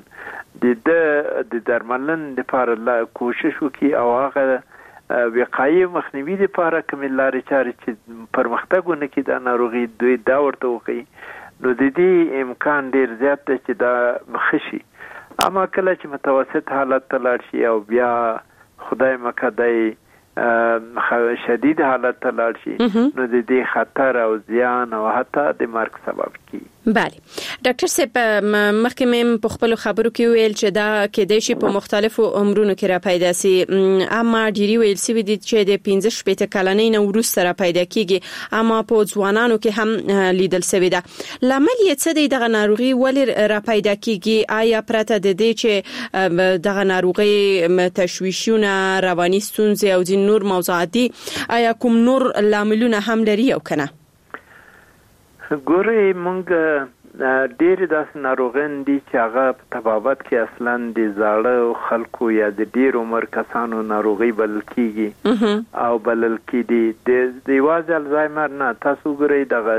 د درملنې لپاره کوشش وکړي او هغه وقایي مخنیوي لپاره کومې لارې چارې چې پرمختګ ونه کړي دا ناروغي دوی دا ورته وښیي نو د دې امکان ډېر زیات دی چې دا ښه شي اما کله چې متوسط حالت ته لاړ شي او بیا خدای مکدی شدید حالت ته لاړ شي نو د دې خطر او زیان او حتی د مرګ سبب کیږي بله ډاکټر صاحب مخکې مې په خپل خبرو کې ویل چې دا کېدای شي په مختلفو عمرونو کې را پیدا سي اما ډیری ویل سوي دي چې د 15 کلنۍ نه وروسته را پیدا کیږي اما په ځوانانو کې هم لیدل سوي ده لامل یې څه دی دغه ناروغي ولې را پیدا کیږي آیا پرته د دې چې دغه ناروغي تشویشونه رواني ستونزې او ځین نور موضوعات دي آیا کوم نور لاملونه هم لري او کنه ګورئ مونږ ډېرې داسې ناروغان دي چې هغه په طبابت کې اصلا د زاړه خلکو یا د ډېر عمر کسانو ناروغي بلل کېږي او بلل کېدي د یوازې الزایمر نه تاسو ګورئ دغه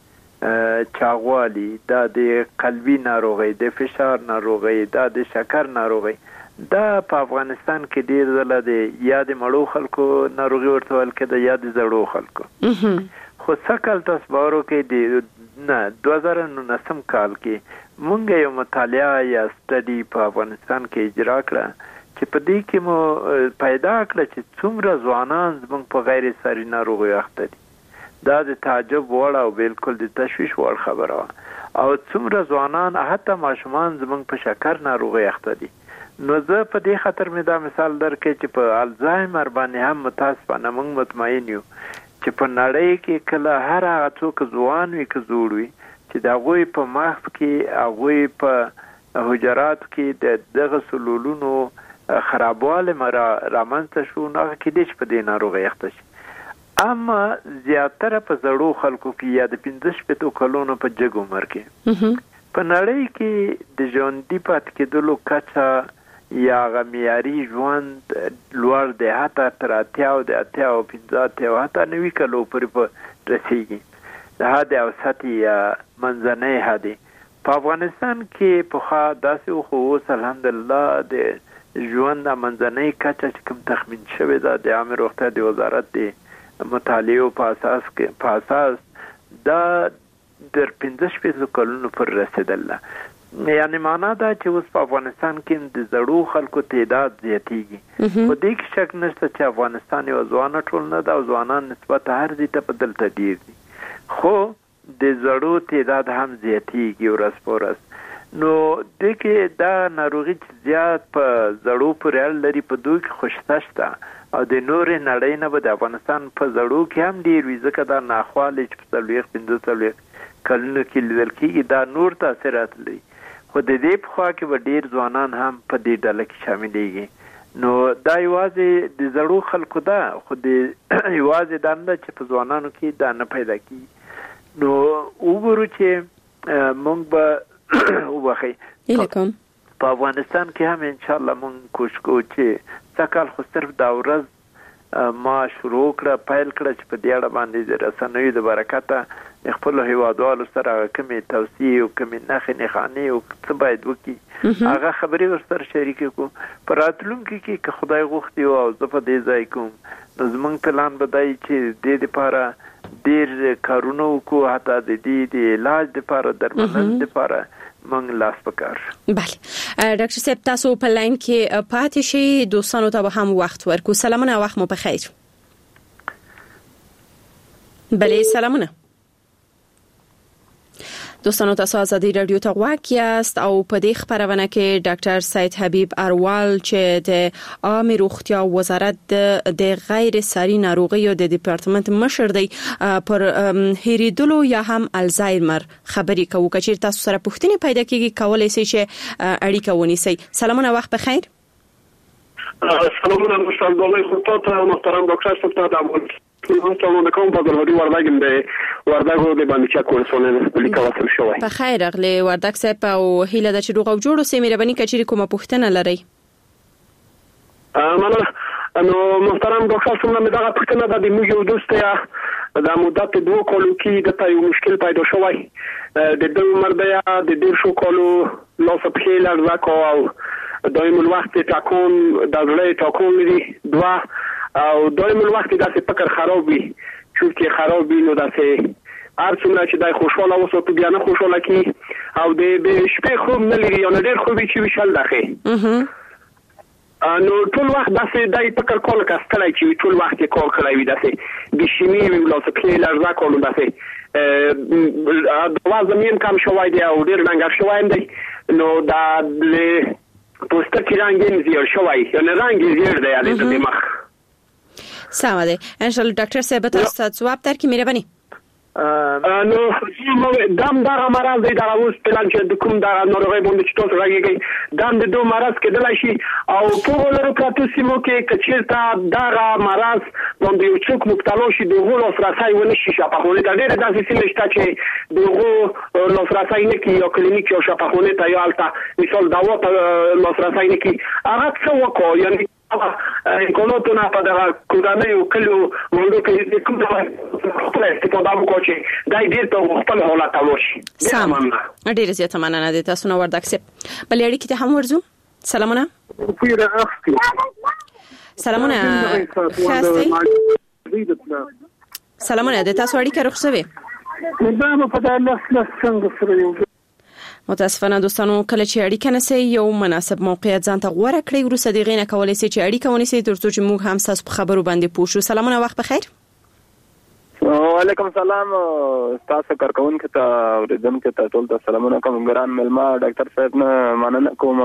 د چاغوالي دا د قلبي ناروغي د فشار ناروغي دا د شکر ناروغي دا په افغانستان کې ډېر ځله د یا د مړو خلکو ناروغي ورته ویل کېده یا د زړو خلکو خو سکل تاسو باور وکړئ نه 2019 کال کې مونږ یو مطالعه یا سټډي په افغانستان کې اجرا کړه چې په دې کې مو پیدا کړه چې څومره ځوانان زموږ په غیر ساري ناروغیو اخته دي دا د تعجب وړ او بالکل د تشویش وړ خبره او څومره ځوانان حتی ماشومان زموږ په شکر ناروغي اخته دي نو زه په دې خاطر مې دا مثال درکړم چې په الزایمر باندې هم متاسفانه موږ مطمئن یو چې په نړۍ کې کله هر هغه څوک ځوان وي که زوړ وي چې د هغوی په مغز کې هغوی په حجراتو کې دغه سلولونو خرابوالی رامنځته شو نو هغه کېدای شي په دې ناروغۍ اخته شي اما زیاتره په زړو خلکو کې یا د 15 کلونو په جګ عمر کې په نړۍ کې د ژوندي پاتې کېدلو کچه یا معیاري ژوند لوړ دی حتی تر 80 او 50 او حتی 90 کلو پورې رسیږي د حد اوسط یا منځنۍ حد په افغانستان کې په داسې خو اوس الحمدلله د ژوند منځنۍ کچه چې کوم تخمین شوی ده د عامه روغتیا د وزارت د مطالعو په اساس دا در 15 کلونو پر رسیدله یعنی معنا دا چې اوس په افغانستان کې د زړو خلکو تعداد زیاتېږي په دې کې شک نشته چې افغانستان یو ځوانه ټولنه ده او ځوانان نسبت هر ځای ته په دلته ډېر دي خو د زړو تعداد هم زیاتېږي ورځ په ورځ نو د کې دا ناروغي زیات په زړو پورې اړه لري، په دوی کې خوشته شته او د نورې نړۍ نه به د افغانستان په زړو کې هم ډېر وي، ځکه دا ناخواله چې په 45 کلونو کې لیدل کېږي دا نور تاثیرات لري. خو د دې په خوا کې به ډېر ځوانان هم په دې ډله کې شاملېږي. نو دا یوازې د زړو خلکو ده، خو د یوازې دا نه چې په ځوانانو کې دا نه پیدا کېږي. نو وګورو چې موږ به وبخئ په افغانستان کې هم انشاءالله موږ کوشش کوو چې سږ خو صرف دا ورځ ما شروع کړه پیل کړه چې په دې اړه باندې د رسنیو د برکته خپل هیوادوالو سره کومې توصیې او کومې نښانې او څه باید وکړي هغه خبرې ورسره شریکې کړو. په راتلونکي کې که خدای غوښتي او زه په دې ځای کوم نو زموږ پلان به دی چې د دې لپاره ډېر کارونه وکړو، حتی د دې د علاج لپاره درملنې لپاره موږ لاس پکار. بله ډاکټر صاحب تاسو په لاین کې پاتې شئ، دوستانو ته به هم وخت ورکو. سلامونه، وخت مو بخیر. بله سلامونه دوستانو، تاسو آزادی رادیو ته غواړئ یاست او په دې خبرونه کې ډاکټر سید حبیب اروال چې د عامه روغتیا وزارت د غیر ساري ناروغیو د ډپارټمنټ مشر دی پر هریدلو یا هم الزایمر خبرې کوي. چې تاسو سره پوښتنه پیدا کیږي کولای شئ چې اړیکه ونیسئ. سلامونه، وخت بخیر. سلامونه مشتاق خدمت محترم ډاکټر صاحب ته السلام علیکم. په ګلوري وردګ د وردګو د باندې چا کورسونه لیکل وسل شوی. په خیر اغلی وردګ صاحب او هیله د چروغ او جوړو سیمه مهرباني کچري کومه پوښتنه لري؟ نو محترم ډاکټر صاحب مې دا پوښتنه د موږ یو دوست یا د مدت 2 کالو کې د یو مشکل پیدا شوی، د دوی عمر بیا د 1.5 کالو لاس په لړزه کو او دایم الوقت تکون د زړه تکون لري 2 او دایم الوقت داسې فکر خراب وي، چونکه خراب وي نو داسې هر څومره چې دای خوشاله وساتو بیا نه خوشاله کی او د شپې خوب نه لري یا نه ډېر خوب چې وشل دغه نو ټول وخت داسې دای فکر کول کاستلای چې ټول وخت کول کړی وي داسې د شیمی وی لاس په لړزه کول داسې دوا زمين کم شوای دی او ډېر رنګ شوای دی نو دا له پوسټ کې رنګ زیړ شوای یا نه رنګ زیړ دی علي د مخ. سلام دی ان شاء الله ډاکټر صاحب تاسو ته جواب درکې مهرباني. نو دام دا مرض دی دا اوس پلان چې د کوم دا ناروغي باندې چې تاسو راګي دام د دوه مرض کېدلای شي او په لرو پراتو سیمو کې کچېرته دا مرض باندې یو څوک مبتلا شي د غوړو فراسای ونه شي شپخونه دا ډېر داسې سیمه شته چې د غوړو فراسای نه کې یو کلینیک یو شپخونه ته یو الته مثال دا وته فراسای نه کې هغه څه وکړو یعنی انکولوتو نه په دغه کورانه یو کلو موږ کې کوم څه استفاده وکړو چې دای ډیر ته خپل حالت تلوشي. سلام ډیر زیاته مننه د تاسو نو وردګ سپ بل اړیکې ته هم ورزو. سلامونه سلامونه سلامونه د تاسو اړیکه رخصوي دا په دغه څنګه سره متاسفانه دوستانو کله چې اړیکه نسي یو مناسب موقعیت ځان ته غوړه کړی ورسره دغه نه کولای شي چې اړیکه ونیسي ترڅو چې موږ هم تاسو په خبرو باندې پوه شو. سلامونه وخت بخیر. وعلیکم السلام تاسو کارکونکو ته ورېدونکو ته ټول ته سلامونه کوم ګران ملما ډاکټر صاحب نه مننه کوم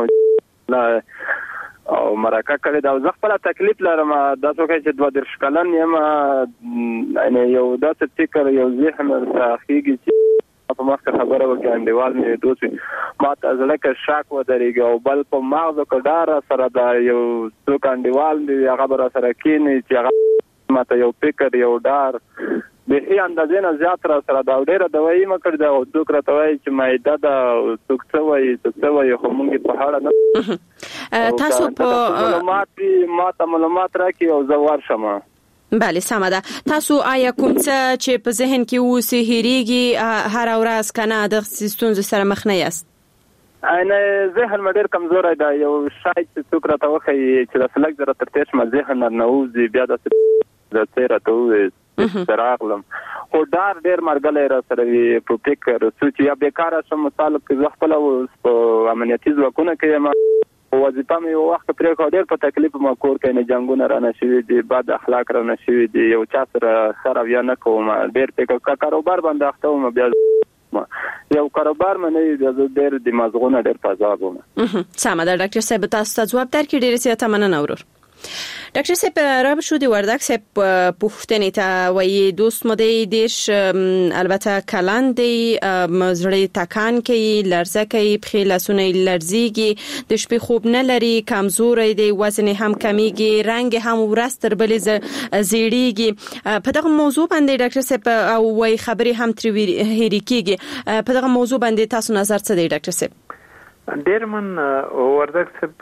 او مرکه کړی دا زه خپل تکلیف لرم دا څوک چې 2 کلن یم یعنی یو داسې فکر یو ذهن راخیږي چې په مخکې خبره وکړه انډیوال مې دوی ما ته ځل کې شاک ودرېږي او بل په مغز کډار سره دا یو څوک انډیوال دی هغه بر سره کینی چې هغه ما ته یو فکر یو ډار به هي اندازې نه زیات را سره دا ډېر دوايي مکر دا څوک راته وایي چې مایده دا څوک څه وایي خو موږ په هغه نه تاسو په ما ته معلومات راکې او زه ورشم. بله سمه ده. تاسو آیا کوم څه چې په ذهن کې اوسې هېریږي هر ورځ کنه د ستونزو سره مخ نه یاست؟ نه ذهن مې ډېر کمزوری دی یو شی چې څوک راته وښایي چې د فلک زره تر تېش ما ذهن نه وځي بیا داسې د څه راته ووایي راغلم خو ډار ډېر مرګلی را سره وي په فکر څو چې یا بېکاره شم مثال کې زه خپله اوس په امنیتي ځواکونه کې یم وظیفه مې یو وخت پرې کړه ډېر په تکلیف ما کور کې نه جنګونه رانه شوي دي بد اخلاق رانه شوي دي یو چا سره ښه رویه نه کوم ډېر فکر کاروبار باندې اخته وم بیا یو کاروبار منې د ډېر د مازغونه ډېر فضا ومه. سمه ده ډاکټر صاحب، تاسو ته ځواب درکړئ. ډېر زیاته مننه ورور. ډاکټر صاحب را شو د وردګ صاحب پوښتنې ته وایي دوست مودې دیش البته کلان دی مزړې تکان کوي، لرزه کوي، پخې لاسونه لرزيږي، د شپې خوب نه لري، کمزوري دی، وزن هم کمیږي، رنگ هم ورځ تر بلې زیړیږي. په دغه موضوع باندې ډاکټر صاحب او وایي خبرې هم تر هېری کیږي. په دغه موضوع باندې تاسو نظر څه دی ډاکټر صاحب؟ ډېر من وردګ صاحب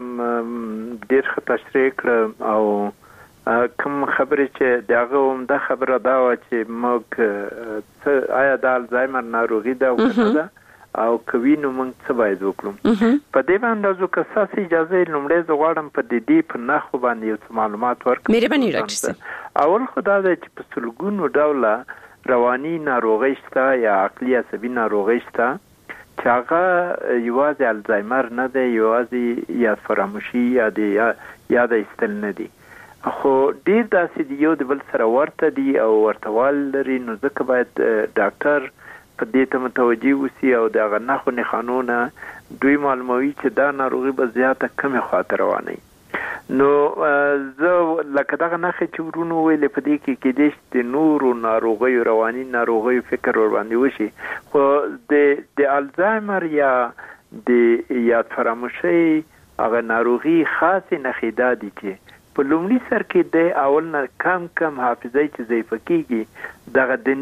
ډېر ښه تشریح کړ او کوم خبرې چې دغه عمده خبره دا و چې موږ آیا د الزایمر ناروغي ده او که ده او کوي نو موږ څه باید وکړو. په دې باندې زه که ستاسو اجازه لومړی زه غواړم په دې په نښو باندې یو څه معلومات ورکړم. مهرباني ډاکټر صاحب. اول خو دا ده چې په سلګونو ډوله رواني ناروغۍ شته یا عقلي عصبي ناروغۍ شته چې هغه یوازې الزایمر نه دی، یوازې یاد فراموشي یا د یاد ایستل نه دي، خو ډیر داسې دي یو د بل سره ورته دي او ورتوال لري. نو ځکه باید ډاکټر په دې ته متوجه وسی او دغه نښو نښانونه دوی معلوموي چې دا ناروغي به زیاته کمې خواته روانه. نو زه لکه دغه نښې چې ورونو ویلې په دې کې کېدای شي د نورو ناروغیو رواني ناروغیو فکر ورباندې وشي، خو د الزایمر یا د یاد فراموشۍ هغه ناروغي خاصې نښې دا دي چې په لومړي سر کې د اول نه کم حافظه چې ضعیفه کېږي، دغه د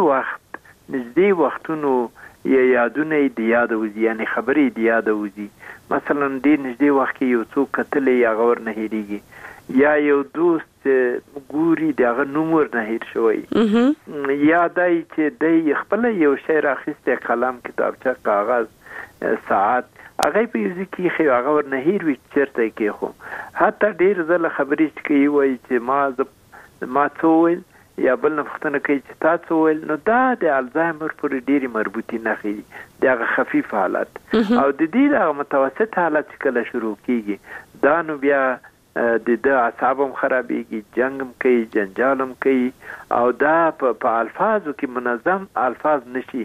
نږدې وختونو یا یادونه د یاد وځي، یعنی خبرې د یاد وځي. مثلا ډېر نږدې وخت کې یو څوک کتلی هغه ورنه هېرېږي، یا یو دوست ګوري د هغه نوم ورنه هېر شوی، یا دی چې دی خپله یو شی راخیستی، قلم، کتابچه، کاغذ، ساعت، هغه په یو ځای کې ایښی هغه ورنه هېر وي چېرته یې کېښو. حتی ډېر ځله خبرې چې کوي وایي چې ما څه وویل یا بل نه پوښتنه کوي چې تا څه وویل. نو دا د الزایمر پورې ډېرې مربوطې نښې دي، د هغه خفیف حالت او د دې د متوسط حالت چې کله شروع کېږي دا نو بیا د اعصاب هم خرابېږي، جنګ هم کوي، جنجال هم کوي او دا په الفاظو کې منظم الفاظ نشي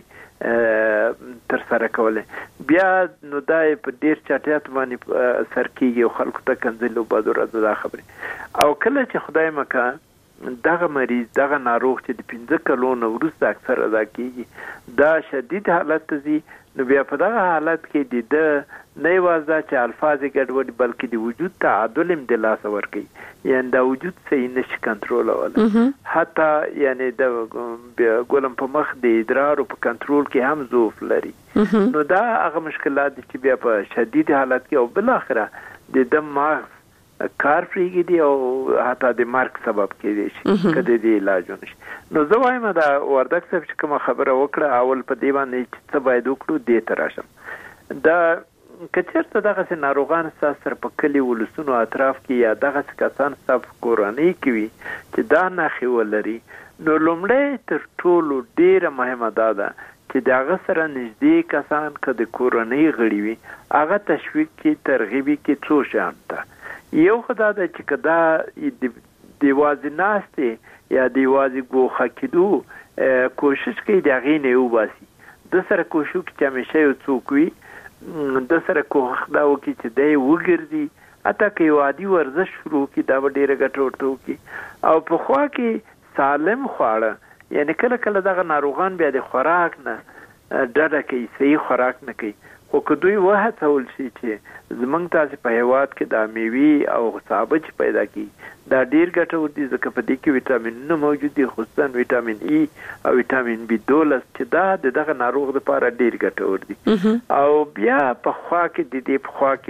ترسره کولی. بیا نو دا په ډېر چټیات باندې سر کېږي او خلکو ته کنځلي او بعض ورځو دا خبرې. او کله چې خدای مکه دغه مریض دغه ناروغ چې د 15 کلو نه وروسته اکثر ادا کېږي دا شدید حالت ته ځي، نو بیا په دغه حالت کې د نه یوازې چې الفاظ ګډوډ بلکې د وجود تعادل هم د لاسه ورکوي، یعنی دا وجود صحیح نشي کنټرولولی. حتی یعنی د ګولم په مخ د ادرارو په کنټرول کې هم ضعف لري. نو دا هغه مشکلات دي چې بیا په شدید حالت کې او بالاخره د دم مغز کار پرېږدي او حتی د مرګ سبب کېدای شي که د دې علاج ونه شي. نو زه وایم دا وردګ صاحب چې کومه خبره وکړه اول په دې باندې چې څه باید وکړو دې ته راشم. دا که چېرته دغسې ناروغان ستاسو سره په کلي ولسونو اطراف کې یا دغسې کسان ستاسو په کورنۍ کې وي چې دا نښې ولري، نو لومړی تر ټولو ډېره مهمه دا ده چې د هغه سره نږدې کسان که د کورنۍ غړي وي هغه تشویق کې ترغیبي کې څو شیان ته. یو خدا ده چې که دا د یوازې ناستې یا د یوازې ګوښه کېدو کوشش کوي د هغې نه یې وباسي، د سره کوشش وکړي چې همیشه یو څوک وي د سره کوښښ دا وکړي چې دی وګرځي، حتی که یو عادي ورزش شروع کړي دا به ډېره ګټه ورته وکړي. او په خوا کې سالم خواړه، یعنی کله کله دغه ناروغان بیا د خوراک نه ډډه کوي، صحیح خوراک نه کوي، خو که دوی وهڅول شي چې زمونږ تاسې په هېواد کې دا میوې او سابه چې پیدا کړي دا ډېر ګټور دي، ځکه په دې کې ویټامینونه موجود دي، خصوصا ویټامین ای او ویټامین B12 چې دا د دغه ناروغ لپاره ډېر ګټور دي. او بیا په خوا کې د دې په خوا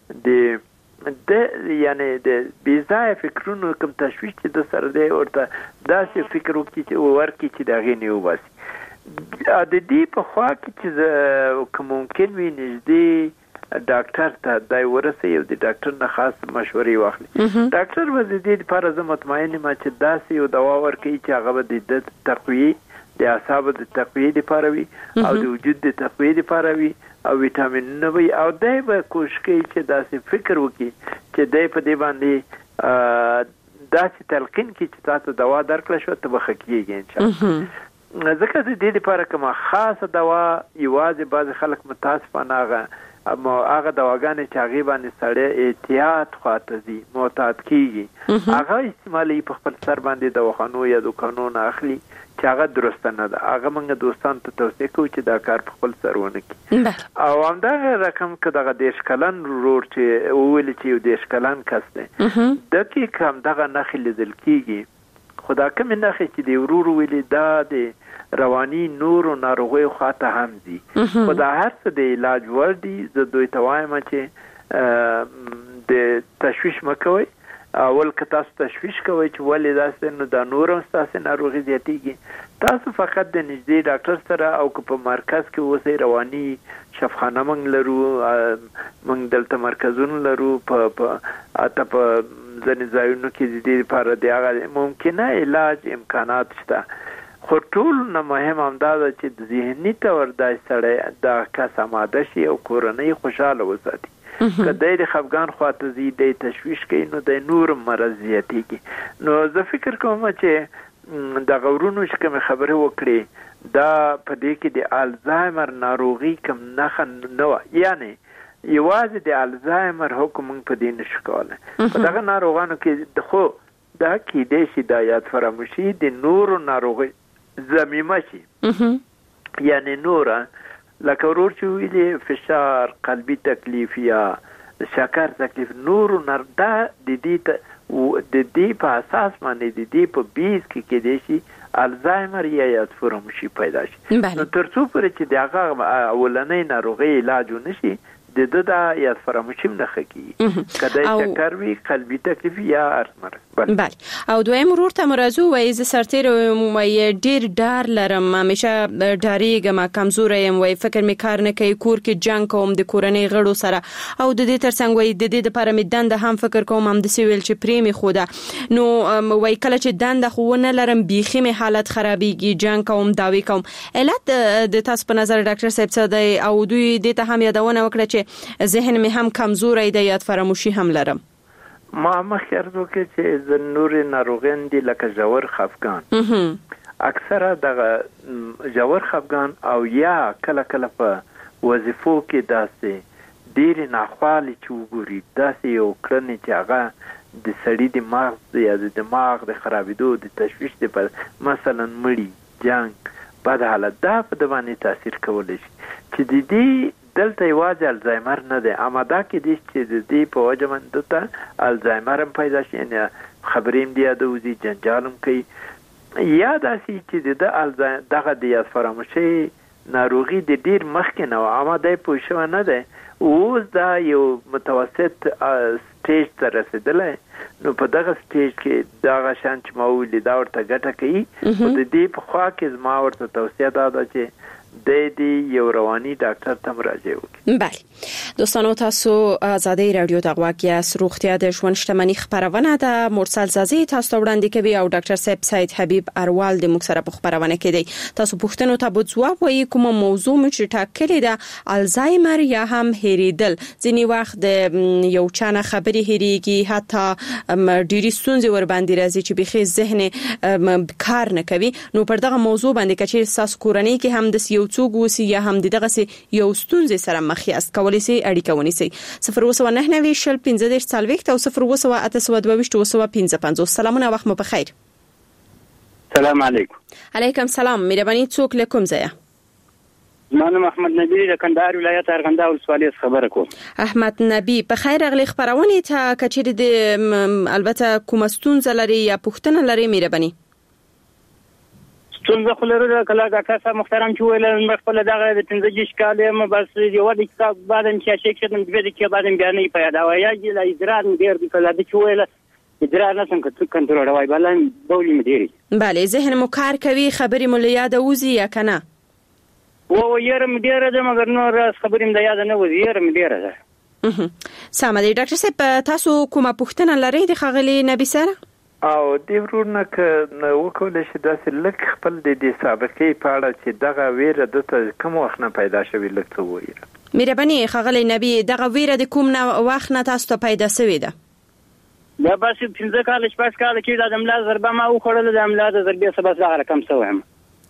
کې د یعنی د بې ځایه فکرونو کوم تشویش چې د سره دی ورته داسې فکر وکړي چې ورکړي چې د هغې نه وباسي. د دې په خوا کې چې که ممکن وي نږدې ډاکټر ته دا ورسوي او د ډاکټر نه خاص مشورې واخلي. ډاکټر به د دې لپاره زه مطمئن یم چې داسې یو دوا ورکوي چې هغه به د تقویې د اعصابو د تقویې لپاره وي او د وجود د تقویې لپاره وي او ویټامینونه وي، او دی به کوشش کوي چې داسې فکر وکړي چې دی په دې باندې داسې تلقین کړي چې تاسو دوا درکړه شوه ته به ښه کېږي انشاءالله. ځکه د دې لپاره کومه خاصه دوا یوازې بعض خلک متاسفانه هغه دواګانې چې هغې باندې سړی احتیاط خواته ځي معتاد کېږي هغه استعمالوي په خپل سر باندې دواخانو یا دوکانو نه اخلي چې هغه درسته نه ده. هغه موږ دوستانو ته توصیه کوو چې دا کار په خپل سر ونه کړي. او همدغه رقم که دغه 10 کلن ورور چې وویلي چې یو 10 کلن کس دی د کې که همدغه نښې لیدل کېږي، خو دا کومې نښې چې د ورور ویلي دا د رواني نورو ناروغیو خواته هم ځي، خو دا هر څه د علاج وړ دي. زه دوی ته وایم چې د تشویش مه کوئ. اول که تاسو تشویش کوئ چې ولې داسې، نو دا نور هم ستاسې ناروغي زیاتېږي. تاسو فقط د نږدې ډاکټر سره او که په مرکز کې اوسئ، رواني شفاخانه موږ لرو، موږ دلته مرکزونه لرو، حتی په ځینې ځایونو کې د دې لپاره د هغه ممکنه علاج امکانات شته. خو ټول نه مهم همدا ده چې د ذهني طور دا سړی دا کس آماده شي او کورنۍ خوشحاله وساتي. که دی د خفګان خواته ځي، دی تشویش کوي، نو دی نور مرض زیاتېږي. نو زه فکر کوم چې دغه ورونو چې کومې خبرې وکړې دا په دې کې د الزایمر ناروغي کوم نښه نه وه، یعنې یوازې د الزایمر حکم موږ په دې نشو کولی. په دغه ناروغانو کې خو دا کیدای شي د یاد فراموشي د نورو ناروغي ضمیمه شي، یعنی نوره لکه ورور چې ویلي فشار، قلبي تکلیف یا شکر تکلیف، نورو دا د دې په اساس باندې د دې په بیس کې کېدای شي الزایمر یا یاد فراموشي پیدا شي. نو تر څو پورې چې د هغه اولنۍ ناروغۍ علاج ونشي د دا یاد فراموشي نه خکېږي، کله شکر وي، قلبي تکلیف یا ارثمر. بله. او دویم ورور ته مرزو وایي زه سرتېره یم، وایي ډېر ډار لرم، همیشه ډارېږم، کمزوره یم، وایي فکر مې کار نه کوي، کور کې جنګ کوم د کورنۍ غړو سره، او د دې ترڅنګ وایي د دې دپاره مې دنده هم فکر کوم، همداسې ویل چې پرې مې ښوده. نو وایي کله چې دنده خو ونه لرم بیخي مې حالت خرابېږي، جنګ کوم، دعوې کوم. علت د تاسو په نظر ډاکټر صاحب څه دی؟ او دوی دې ته هم یادونه وکړه چې ذهن مې هم کمزوری دی، یاد فراموشي هم لرم. ما مخکې عرض وکړ چې د نورې ناروغیان دي لکه ژور خفګان، اکثره دغه ژور خفګان او یا کله کله په وظیفو کې داسې ډېرې ناخوالې چې وګوري، داسې یو کړنې چې هغه د سړي د مغز یا د دماغ د خرابېدو د تشویش د مثلا مړي، جنګ، بد حالت، دا په د باندې تاثیر کولی شي. چې د دې دلته یوازې الزایمر نه دی، اماده کې دي چې د دې په وجه باندې ته الزایمر هم پیدا شي، یعنې خبرې هم د یاده وځي، جنجال هم کوي، یا داسې چې دغه د یاد فراموشي ناروغي د ډېر مخکې نه وه، اماده یې پوه شوی نه دی، اوس دا یو متوسط سټیج ته رسېدلی. نو په دغه سټیج کې دغه شان چې ما ویلي دا ورته ګټه کوي. خو د دې په خوا کې زما ورته توصیه دا ده چې د یو رواني ډاکټر ته مراجعه وکړي. بله دوستانو، تاسو آزادۍ رادیو ته غوږ یاست. روغتیا د ژوند شتمنۍ خبرونه ده. مرسل زازي تاسو ته وړاندې کوي او ډاکټر صاحب سید حبیب اروال د موږ سره په خبرونه کې دی. تاسو پوښتنو ته به ځواب وایي. کومه موضوع مو چې ټاکلې ده، الزایمر یا هم هېریدل. ځینې وخت د یو چا نه خبرې هېریږي، حتی ډېرې ستونزې ور باندې راځي چې بخي ذهن کار نه کوي. نو پر دغه موضوع باندې کچې ساس کورنۍ کې هم د یو څوک وسی یا هم دغه سي یو ستونزې سره مخ یاست، کولای شئ اړیکه ونیسئ. 099 شل 15 40 او 098 سلامونه، وخت مو بخیر. سلام علیکم. علیکم سلام. مهرباني څوک له کوم ځای؟ زما محمد نبی د کندهار ولایت ارغنداو ولسوالۍ خبره کوم. احمد نبی، په خیر اغلی خبرونه ته کچېر د البته کوم ستونزه لري یا پوښتنه لري؟ مهرباني. ستونزه خو لري، کله ډاکټر صاحب محترم چې ویل خپل دغه د 15 کال یم، بس یو د کتاب بعدم چې شیک شدم د دې کې بعدم بیانې پیدا وای یا د ادرار ډیر د کله د چې ویل ادرار نه څنګه کنټرول وای بلان بولی مديري. بله، ذهن مو کار کوي، خبرې مو له یاده وځي یا کنه؟ و يرم ډیر ده مګر نو راس خبرې مې د یاد نه وځي، يرم ډیر ده. سم دی. ډاکټر صاحب تاسو کومه پوښتنه لرئ د خغلی نبی سره؟ او د ورونه ک وکول شي داسې لک خپل د سابقې په اړه چې دغه ویره د کوم وخت نه پیدا شوی لک څه وایي. مهرباني خغلی نبی، دغه ویره د کوم وخت نه تاسو ته پیدا شوی ده؟ دا بس 15 کال شپږ کال کې د املا ضربه ما وخړل، د املا د ضربې سبب لا رقم سوهم.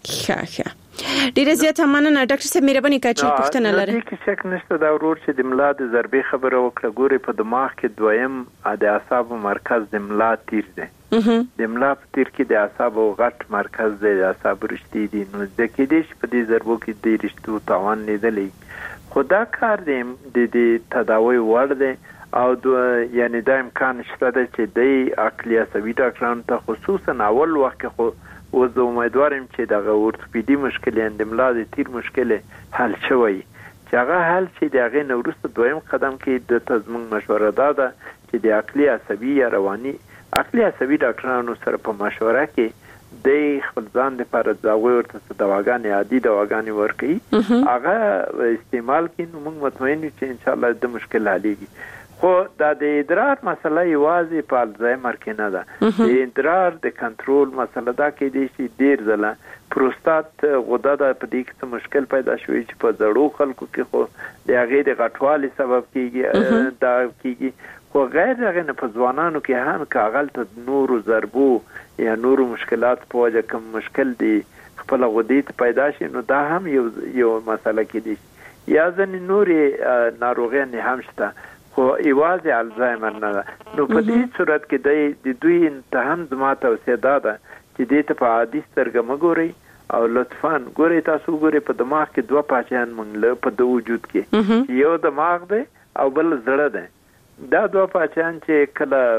ښه ډیره زیاته مننه ډاکټر صاحب مهرباني کاچي پوښتنه لري دې کې شک نشته دا ورور چې د ملا د ضربې خبره وکړه ګوري په دماغ کې دویم د اعصابو مرکز د ملا تیر دی د ملا په تیر کې د اعصابو غټ مرکز دی د اعصابو رشتې دي نو د کې دې په دې ضربو کې د رشتو تاوان لیدلې خدا کار دی د تداوی ور دی او یعنی دا امکان شته چې د عقلي عصبي ډاکټرانو ته خصوصا اول وخت کې و زه امیدوارم چې دغه اورتوپیدي مشکل د ملا د تیر مشکل حل شوی چې هغه حل چې د هغې نه وروسته دویم قدم کې د زموږ مشوره دا ده چې د عقلي عصبي یا رواني عقلي عصبي ډاکټرانو سره په مشوره کې د خپل ځان لپاره دواوی ورته دواګانې عادي دواګانې ورکوي هغه استعمال کړي نو موږ مطمئن یو چې انشاءالله د مشکل حلېږي خو دا د ادرار مسله یوازې په الزایمر کې نه ده د ادرار د کنټرول مسله دا کې دي چې ډیر ځله پروستات غده د پدې کې مشکل پیدا شوی چې په زړو خلکو کې خو د هغې د غټوالي سبب کیږي دا کیږي خو غیر هغه نه په ځوانانو کې هم کاغل ته نورو ضربو یا نورو مشکلات په وجه کوم مشکل دی خپل غدې پیدا شي نو دا هم یو مسله کې دي یا ځنې نورې ناروغیاں هم شته خو ایوازې الزایمر نه ده نو په دې صورت کې د دوی ته هم زما توصیه دا ده چې دې ته په عادي سترګه مه ګورئ او لطفاً ګورئ تاسو ګورئ په دماغ کې دوه پاچیان موږ په د وجود کې یو دماغ دی او بل زړه دی دا دوه پاچیان چې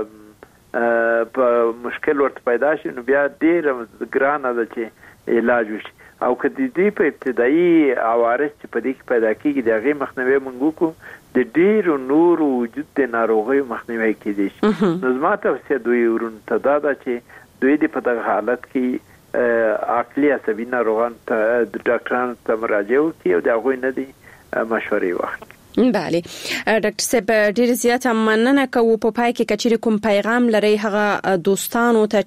کله په مشکل ورته پیدا شي نو بیا ډېره ګرانه ده چې علاج وشي او که د دې په ابتدایي عوارض چې په دې کې پیدا کېږي د هغې مخنیوی موږ وکړو د ډېرو نورو وجود د ناروغیو مخنیوی کېدی شي نو زما توصیه دوی ورونو ته دا ده چې دوی د په دغه حالت کې عقلي عصبي ناروغانو ته د ډاکټرانو ته مراجعه وکړي او د هغوی نه دي مشورې واخلي بله ډاکټر صاحب ډیر زیاته مننه کوو په پای کې کچېرې کوم پیغام لري هغه دوستانو ته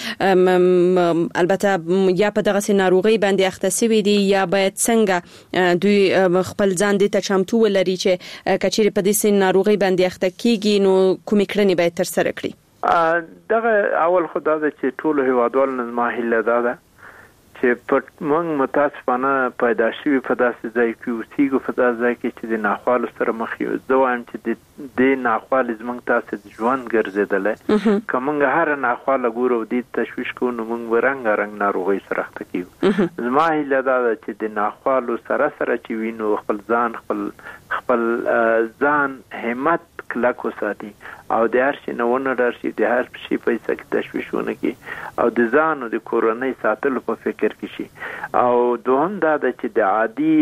چې البته یا په دغه ناروغي باندې اخته شوي دي یا باید څنګه دوی خپل ځان دې ته چمتو ولري چې کچېرې په دې ناروغي باندې اخته کیږي نو کومې کړنې باید تر سره کړي دغه اول خدای د چې ټول هیوادوال نظم هله ده چې په موږ متاسفانه پیدا شوي په داسې ځای کې اوسېږو په داسې ځای کې چې د ناخوالو سره مخ یو زه وایم چې د ناخوالې زموږ تاسې ژوند ګرځېدلی که موږ هره ناخواله ګورو او دې تشویش کوو نو موږ به رنګارنګ ناروغۍ سره اخته کېږو زما هیله دا ده چې د ناخوالو سره چې وي نو خپل ځان همت کلک وساتي او د هر شي نه ونه ډار شي د هر شي په حصه کې تشویش ونه کړي او د ځان او د کورنۍ ساتلو په فکر کې شي او دوهم دا ده چې د عادي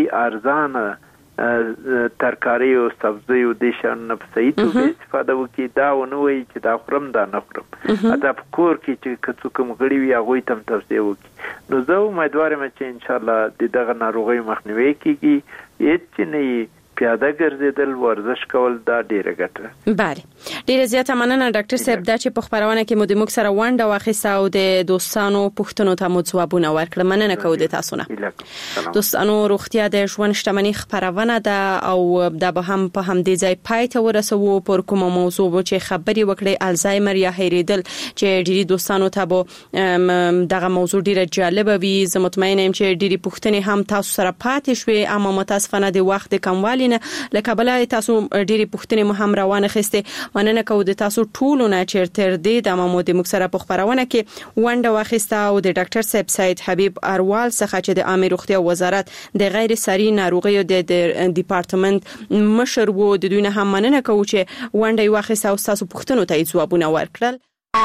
ارزانه ترکاري او سبزي او د شان په صحیح توګه استفاده وکړي دا ونه وایي چې دا خورم دا نه خورم دا په کور کې چې که څوک مغړي وي هغوی ته هم توصیه وکړي نو زه امیدوار یم چې انشاءالله د دغه ناروغیو مخنیوی کیږي هېڅ چې نه پیاده ګرځیدل ورزش کول دا ډیره ګټه بله ډیره زیاته مننه ډاکټر صاحب دا چې په خبرونه کې مو د موږ سره ونډه واخیسته او د دوستانو پوښتنو ته مو ځوابونه ورکړل مننه کوو د تاسو نه دوستانو روغتیا د ژوند شتمنۍ خبرونه ده او دا به هم په همدې ځای پای ته ورسوو پر کومه موضوع چې خبري وکړي الزایمر یا هېریدل چې ډیری دوستانو ته به دغه موضوع ډیره جالب وي زه مطمئنه یم چې ډیری پوښتنې هم تاسو سره پاتې شوي اما متاسفانه د وخت کموالي لکه بل تاسو ډېری پوښتنې مو هم روانه خسته مننه کوو د تاسو ټولو نه چې تر دې د مو د مکسره په خبرونه کې ونډه واخیسته او د ډاکټر صاحب سید حبیب اروال څخه چې د عامه روغتیا وزارت د غیر ساري ناروغیو د ډپارټمنټ مشر وو د دوی نه هم مننه کوو چې ونډه واخیسته او تاسو پوښتنو ته ځوابونه ورکړل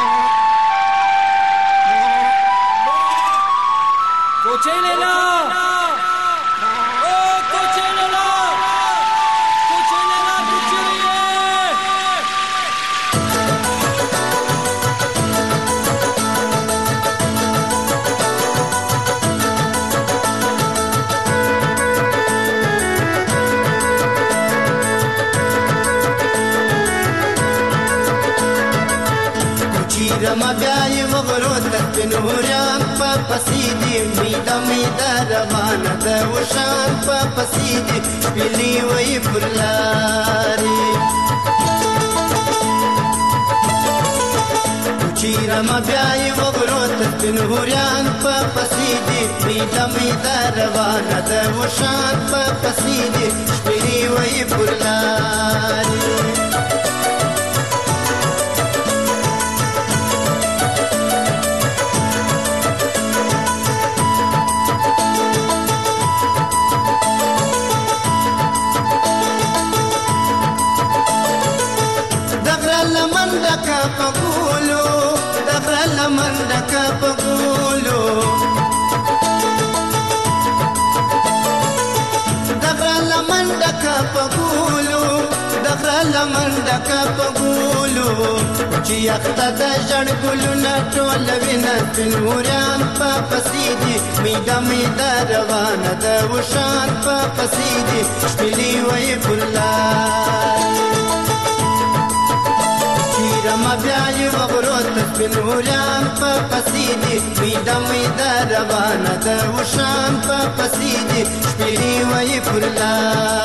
رما بیای وغرو تک نوران پا پسیدی میدا روانه ده وشان پا پسیدی بلی وی پرلاری چی رما بیای وغرو تسبنهوريان په پسیدي میدا میدا روانه ده وشان په پسیدي شپري وي پرلاري دغرا لمن دکا پګولو دغرا لمن دکا پګولو چې اخته د جړ ګلونه ټول وینا سپنوريان په پسیدي میدا میدا روانه ده وشان په پسیدي شپلي وي پرلار رما بیاي وغرو تسبنوريان په پسیدي میدا میدا روانه ده وشان په پسیدي شپلي وي پرلار